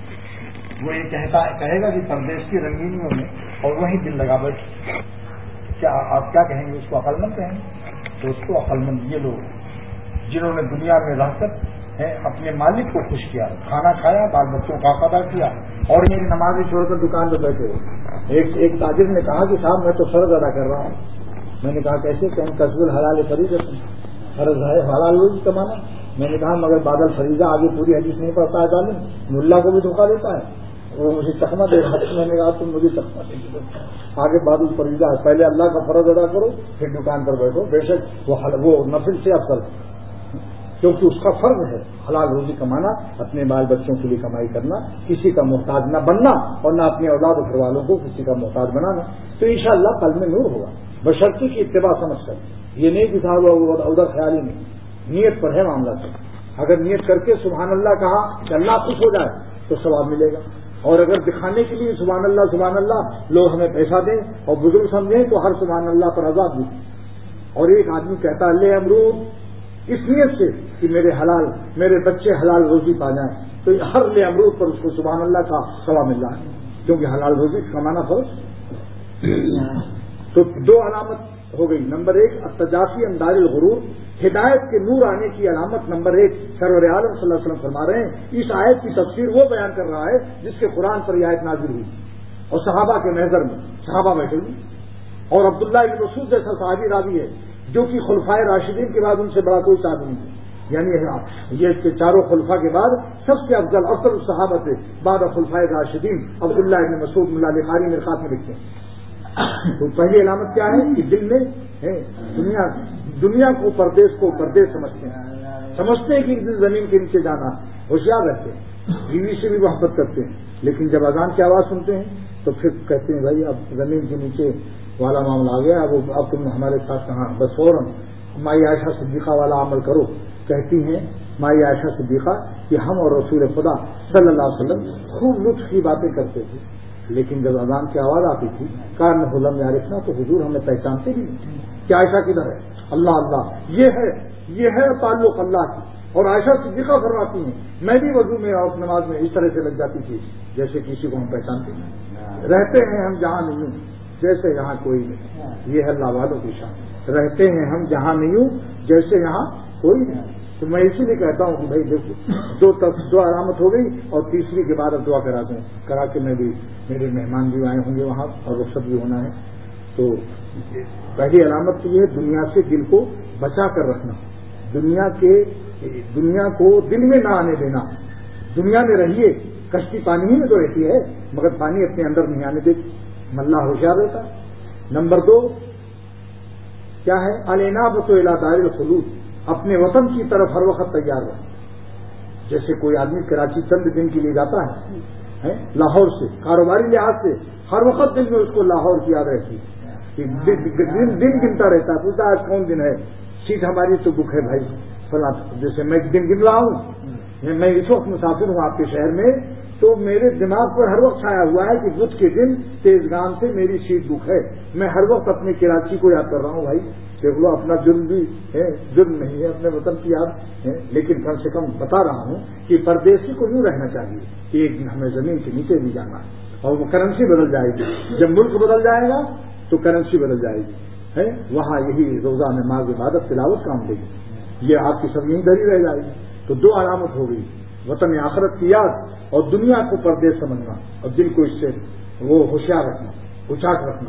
میں؟ وہ یہ کہتا کہے گا کہ پردیش کی رنگینیوں میں اور وہیں دل لگا بیٹھے۔ کیا آپ کیا کہیں گے؟ اس کو عقل مند کہیں گے؟ تو اس کو عقل مند یہ لوگ جنہوں نے دنیا میں رہ کر اپنے مالک کو خوش کیا، کھانا کھایا، بال بچوں کا ادا کیا، اور یہ نمازی چھوڑ کر دکان پہ بیٹھے ہوئے۔ ایک ایک تاجر نے کہا کہ صاحب میں تو فرض ادا کر رہا ہوں۔ میں نے کہا کیسے؟ کہ کسب الحلال فریضہ، فرض ہے حلال روزی کمانا۔ میں نے کہا مگر بادل فریضہ آگے پوری حدیث نہیں پڑھتا ہے ظالم، ملا کو بھی دھوکہ دیتا ہے، وہ مجھے چکما دے رہا ہے۔ میں نے کہا تم مجھے چکما دے گی، آگے بادل فریضہ ہے، پہلے اللہ کا فرض ادا کرو پھر دکان پر بیٹھو، بے شک وہ وہ نفل سے افضل ہے کیونکہ اس کا فرض ہے حلال روزی کمانا، اپنے بال بچوں کے لیے کمائی کرنا، کسی کا محتاج نہ بننا اور نہ اپنے اولاد و گھر والوں کو کسی کا محتاج بنانا، تو انشاءاللہ قلب میں نور ہوگا بشرطے کی اتباع سمجھ کر۔ یہ نہیں کہ صاحب ادھر خیالی نہیں، نیت پر ہے معاملہ سب۔ اگر نیت کر کے سبحان اللہ کہا کہ اللہ خوش ہو جائے تو ثواب ملے گا، اور اگر دکھانے کے لیے سبحان اللہ سبحان اللہ لوگ ہمیں پیسہ دیں اور بزرگ سمجھیں تو ہر سبحان اللہ پر عذاب بھی۔ اور ایک آدمی کہتا ہے لے امرود اس نیت سے کہ میرے حلال میرے بچے حلال روزی پا جائیں، تو ہر لے امرود پر اس کو سبحان اللہ کا ثواب مل رہا ہے کیونکہ حلال روزی کمانا فرض۔ تو دو علامت ہو گئی، نمبر ایک التجافی عن دار الغرور، ہدایت کے نور آنے کی علامت نمبر ایک سرور عالم صلی اللہ علیہ وسلم فرما رہے ہیں۔ اس آیت کی تفسیر وہ بیان کر رہا ہے جس کے قرآن پر یہ آیت نازل ہوئی اور صحابہ کے محضر میں صحابہ بیٹھے ہوئے، اور عبداللہ بن مسعود جیسا صحابی راوی ہے جو کہ خلفائے راشدین کے بعد ان سے بڑا کوئی صحابی نہیں ہے، یعنی یہ چاروں خلفاء کے بعد سب سے افضل افضل الصحابہ تھے بعد خلفائے راشدین عبداللہ بن مسعود، ملا لقاری مرقات میں لکھتے ہیں۔ تو پہلی علامت کیا ہے کہ دل میں ہے دنیا دنیا کو پردیس کو پردیس سمجھتے ہیں، سمجھتے ہیں کہ زمین کے نیچے جانا، ہوشیار رہتے ہیں، بیوی سے بھی محبت کرتے ہیں، لیکن جب اذان کی آواز سنتے ہیں تو پھر کہتے ہیں بھائی اب زمین کے نیچے والا معاملہ آ گیا، اب اب تم ہمارے ساتھ کہاں، بس فوراً مائی عائشہ صدیقہ والا عمل کرو۔ کہتی ہیں مائی عائشہ صدیقہ کہ ہم اور رسول خدا صلی اللہ علیہ وسلم خوب لطف کی باتیں کرتے تھے، لیکن جب اذان کی آواز آتی تھی کان حلم یارفنا تو حضور ہمیں پہچانتے بھی نہیں کہ عائشہ کدھر ہے، اللہ اللہ یہ ہے یہ ہے تعلق اللہ کی۔ اور عائشہ صدیقہ فرماتی ہیں میں بھی وضو میں اور نماز میں اس طرح سے لگ جاتی تھی جیسے کسی کو ہم پہچانتے ہیں۔ رہتے ہیں ہم جہاں نہیں ہوں جیسے یہاں کوئی نہیں، یہ ہے اللہ والوں کی شان، رہتے ہیں ہم جہاں نہیں ہوں جیسے یہاں کوئی نہیں۔ تو میں اسی لیے کہتا ہوں کہ بھائی دیکھو دو دو علامت ہو گئی اور تیسری کے بعد اب دعا کرا دوں کرا کے میں بھی میرے مہمان بھی آئے ہوں گے وہاں اور رخصت بھی ہونا ہے۔ تو پہلی علامت تو یہ ہے دنیا سے دل کو بچا کر رکھنا، دنیا کے دنیا کو دل میں نہ آنے دینا۔ دنیا میں رہیے، کشتی پانی ہی میں تو رہتی ہے مگر پانی اپنے اندر نہیں آنے دیتی، ملا ہوشیار رہتا۔ نمبر دو کیا ہے الانابۃ الی دار الخلود، اپنے وطن کی طرف ہر وقت تیار رہنا۔ جیسے کوئی آدمی کراچی چند دن کے لیے جاتا ہے لاہور سے کاروباری لحاظ سے، ہر وقت دل میں اس کو لاہور کی یاد رہتی ہے، دن دن گنتا رہتا ہے، پوچھتا آج کون دن ہے، سیٹ ہماری تو بک ہے بھائی فلاں، جیسے میں دن گن رہا ہوں، میں اس وقت مسافر ہوں آپ کے شہر میں، تو میرے دماغ پر ہر وقت چھایا ہوا ہے کہ بدھ کے دن تیزگام سے میری سیٹ بک ہے، میں ہر وقت اپنے کراچی کو یاد کر رہا ہوں۔ بھائی دیکھ لو اپنا جرم بھی ہے، جرم نہیں ہے، اپنے وطن کی یاد ہے، لیکن کم سے کم بتا رہا ہوں کہ پردیسی کو یوں رہنا چاہیے کہ ایک دن ہمیں زمین کے نیچے بھی جانا ہے اور وہ کرنسی بدل جائے گی، جب ملک بدل جائے گا تو کرنسی بدل جائے گی ہے، وہاں یہی روزہ نماز عبادت تلاوت کام دے گی، یہ آپ کی سب یہیں دھری رہ جائے گی۔ تو دو علامت ہو گئی، وطن آخرت کی یاد اور دنیا کو پردیس سمجھنا اور دل کو اس سے وہ ہوشیار رکھنا، اچاٹ رکھنا۔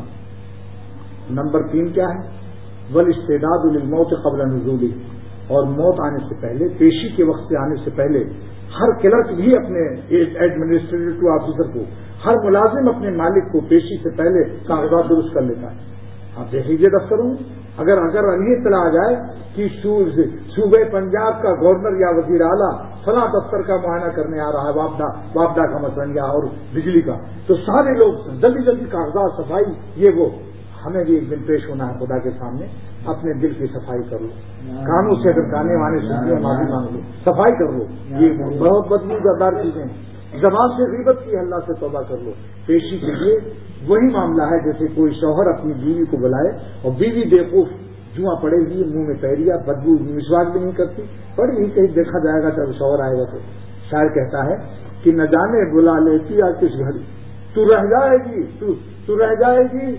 نمبر تین کیا ہے والاستعداد للموت قبل نزولی، اور موت آنے سے پہلے، پیشی کے وقت سے آنے سے پہلے ہر کلرک بھی اپنے ایڈمنسٹریٹو آفیسر کو، ہر ملازم اپنے مالک کو پیشی سے پہلے کاغذات درست کر لیتا ہے۔ آپ دیکھ لیجیے دفتروں میں اگر اگر یہ اطلاع آ جائے کہ صوبے پنجاب کا گورنر یا وزیر اعلیٰ فلاں دفتر کا معائنہ کرنے آ رہا ہے، واپڈا واپڈا کا مثلاً یا اور بجلی کا، تو سارے لوگ جلدی جلدی کاغذات صفائی یہ وہ، ہمیں بھی ایک دن پیش ہونا ہے خدا کے سامنے، اپنے دل کی صفائی کر لو، کانوں سے اگر گانے وانے سنتے ہیں معافی مانگ لو، صفائی کر لو، یہ بہت بدبودار چیزیں ہیں۔ زبان سے غیبت کی اللہ سے توبہ کر لو۔ پیشی کے لیے وہی معاملہ ہے جیسے کوئی شوہر اپنی بیوی کو بلائے اور بیوی بیوقوف جواں پڑے گی، منہ میں پیریا، بدبو مسواک بھی نہیں کرتی، پڑ ہی کہیں دیکھا جائے گا جب شوہر آئے گا تو۔ شاعر کہتا ہے کہ نہ جانے بلا لیتی آ کس گھڑی، تو رہ جائے گی تو تو رہ جائے گی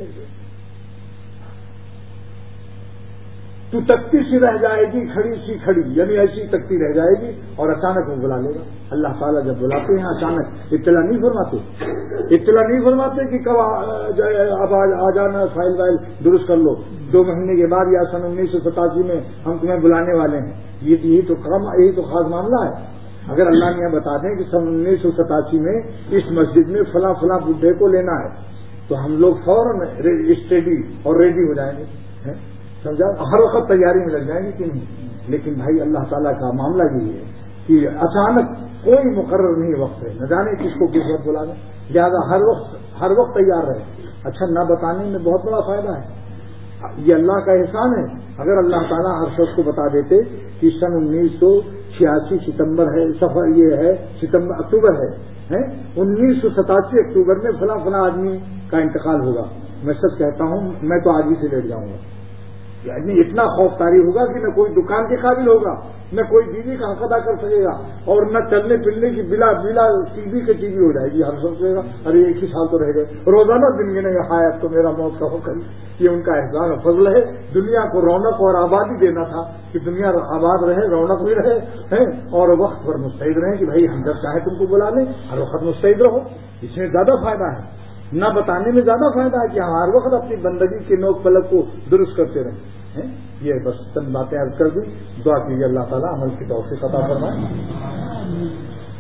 تو تکتی سی رہ جائے گی، کھڑی سی کھڑی، یعنی ایسی تکتی رہ جائے گی اور اچانک وہ بلا لے گا۔ اللہ تعالیٰ جب بلاتے ہیں اچانک اطلاع نہیں فرماتے، اطلاع نہیں فرماتے کہ کب اب آ جانا، فائل وائل درست کر لو، دو مہینے کے بعد یا سن انیس سو ستاسی میں ہم تمہیں بلانے والے ہیں۔ یہ یہی تو کام، یہی تو خاص معاملہ ہے۔ اگر اللہ نے بتا دیں کہ سن انیس سو ستاسی میں اس مسجد میں فلاں فلاں بڈھے کو لینا ہے تو ہم لوگ فوراً اسٹڈی اور ریڈی ہو جائیں گے، سمجھا، ہر وقت تیاری میں لگ جائیں گے کہ نہیں۔ لیکن بھائی اللہ تعالیٰ کا معاملہ یہ ہے کہ اچانک کوئی مقرر نہیں وقت ہے، نہ جانے کس کو کس وقت بلا دیں، لہٰذا ہر وقت ہر وقت تیار رہے۔ اچھا نہ بتانے میں بہت بڑا فائدہ ہے، یہ اللہ کا احسان ہے۔ اگر اللہ تعالیٰ ہر شخص کو بتا دیتے کہ سن انیس سو چھیاسی ستمبر ہے، سفر یہ ہے ستمبر اکتوبر ہے، انیس سو ستاسی اکتوبر میں فلاں فلاں آدمی کا انتقال ہوگا، میں سچ کہتا ہوں میں تو آج ہی سے لیٹ جاؤں گا، یعنی اتنا خوف طاری ہوگا کہ نہ کوئی دکان کے قابل ہوگا، نہ کوئی بیوی کا حق ادا کر سکے گا، اور نہ چلنے پھرنے کی بلا بلا ٹی وی کے ٹی وی ہو جائے گی۔ ہر سوچے گا ارے ایک ہی سال تو رہ گئے، روزانہ دن گنے گا، حیات تو میرا موت کا حکم، یہ ان کا احسان فضل ہے۔ دنیا کو رونق اور آبادی دینا تھا کہ دنیا آباد رہے، رونق بھی رہے اور وقت پر مستعد رہے کہ بھائی ہم جب چاہیں تم کو بلا لیں، ہر وقت مستعد رہو۔ اس میں زیادہ فائدہ ہے، نہ بتانے میں زیادہ فائدہ ہے کہ ہم ہر وقت اپنی بندگی کے نوک پلک کو درست کرتے رہیں۔ یہ بس چند باتیں عرض کر دی، دعا کیجیے اللہ تعالیٰ عمل کی توفیق عطا فرمائے۔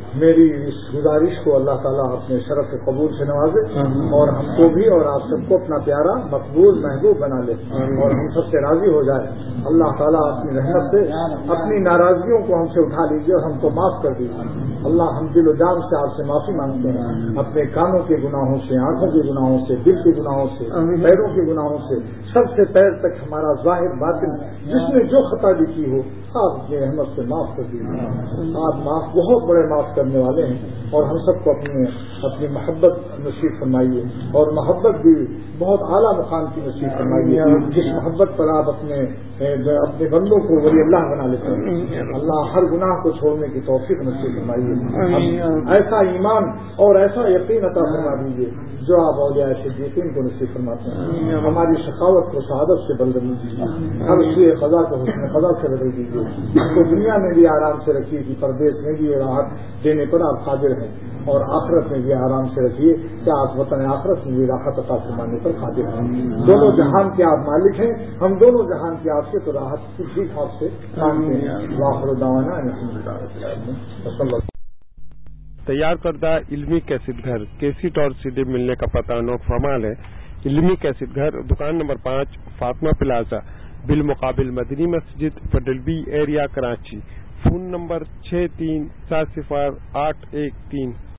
میری اس گزارش کو اللہ تعالیٰ اپنے شرف قبول سے نوازے اور ہم کو بھی اور آپ سب کو اپنا پیارا مقبول محبوب بنا لے اور ہم سب سے راضی ہو جائے. اللہ تعالیٰ اپنی رحمت سے اپنی ناراضگیوں کو ہم سے اٹھا لیجیے اور ہم کو معاف کر دیجیے. اللہ ہم دل و جان سے آپ سے معافی مانگتے ہیں اپنے کانوں کے گناہوں سے, آنکھوں کے گناہوں سے, دل کے گناہوں سے, پیروں کے گناہوں سے, سب سے پیر تک ہمارا ظاہر باطن جس نے جو خطا بھی کی ہو آپ کی رحمت سے معاف کر دیجیے. آپ معاف بہت بڑے معاف کرنے والے ہیں اور ہم سب کو اپنی اپنی محبت نصیب فرمائیے اور محبت بھی بہت اعلیٰ مقام کی نصیب فرمائیے جس محبت پر آپ اپنے اپنے بندوں کو ولی اللہ بنا لیتے ہیں. اللہ ہر گناہ کو چھوڑنے کی توفیق نصیب فرمائیے. ایسا ایمان اور ایسا یقین عطا فرما دیجیے جو آپ اولیاء صدیقین کو نصیب فرماتے ہیں. ہماری شقاوت کو سعادت سے بدل دیجیے, ہر سوئے قضا کو حسن قضا سے بدل دیجیے. ہم کو دنیا میں بھی آرام سے رکھیے کہ پردیش میں بھی راحت دینے پر آپ قادر ہیں اور آخرت میں بھی آرام سے رکھیے کہ آپ وطن آخرت میں بھی راحت عطا فرمانے پر قادر ہیں. دونوں جہان کے آپ مالک ہیں, ہم دونوں جہان کی آپ سے تو راحت کسی آپ سے مانگتے ہیں. واخر دعوانا الحمدللہ. تیار کردہ علمی کیسٹ گھر کیسٹ اور سی ڈی ملنے کا پتہ نوٹ فرمال ہے. علمی کیسٹ گھر دکان نمبر پانچ فاطمہ پلازا بالمقابل مدنی مسجد federal B area Karachi. Phone number چھ تین سات صفر آٹھ ایک تین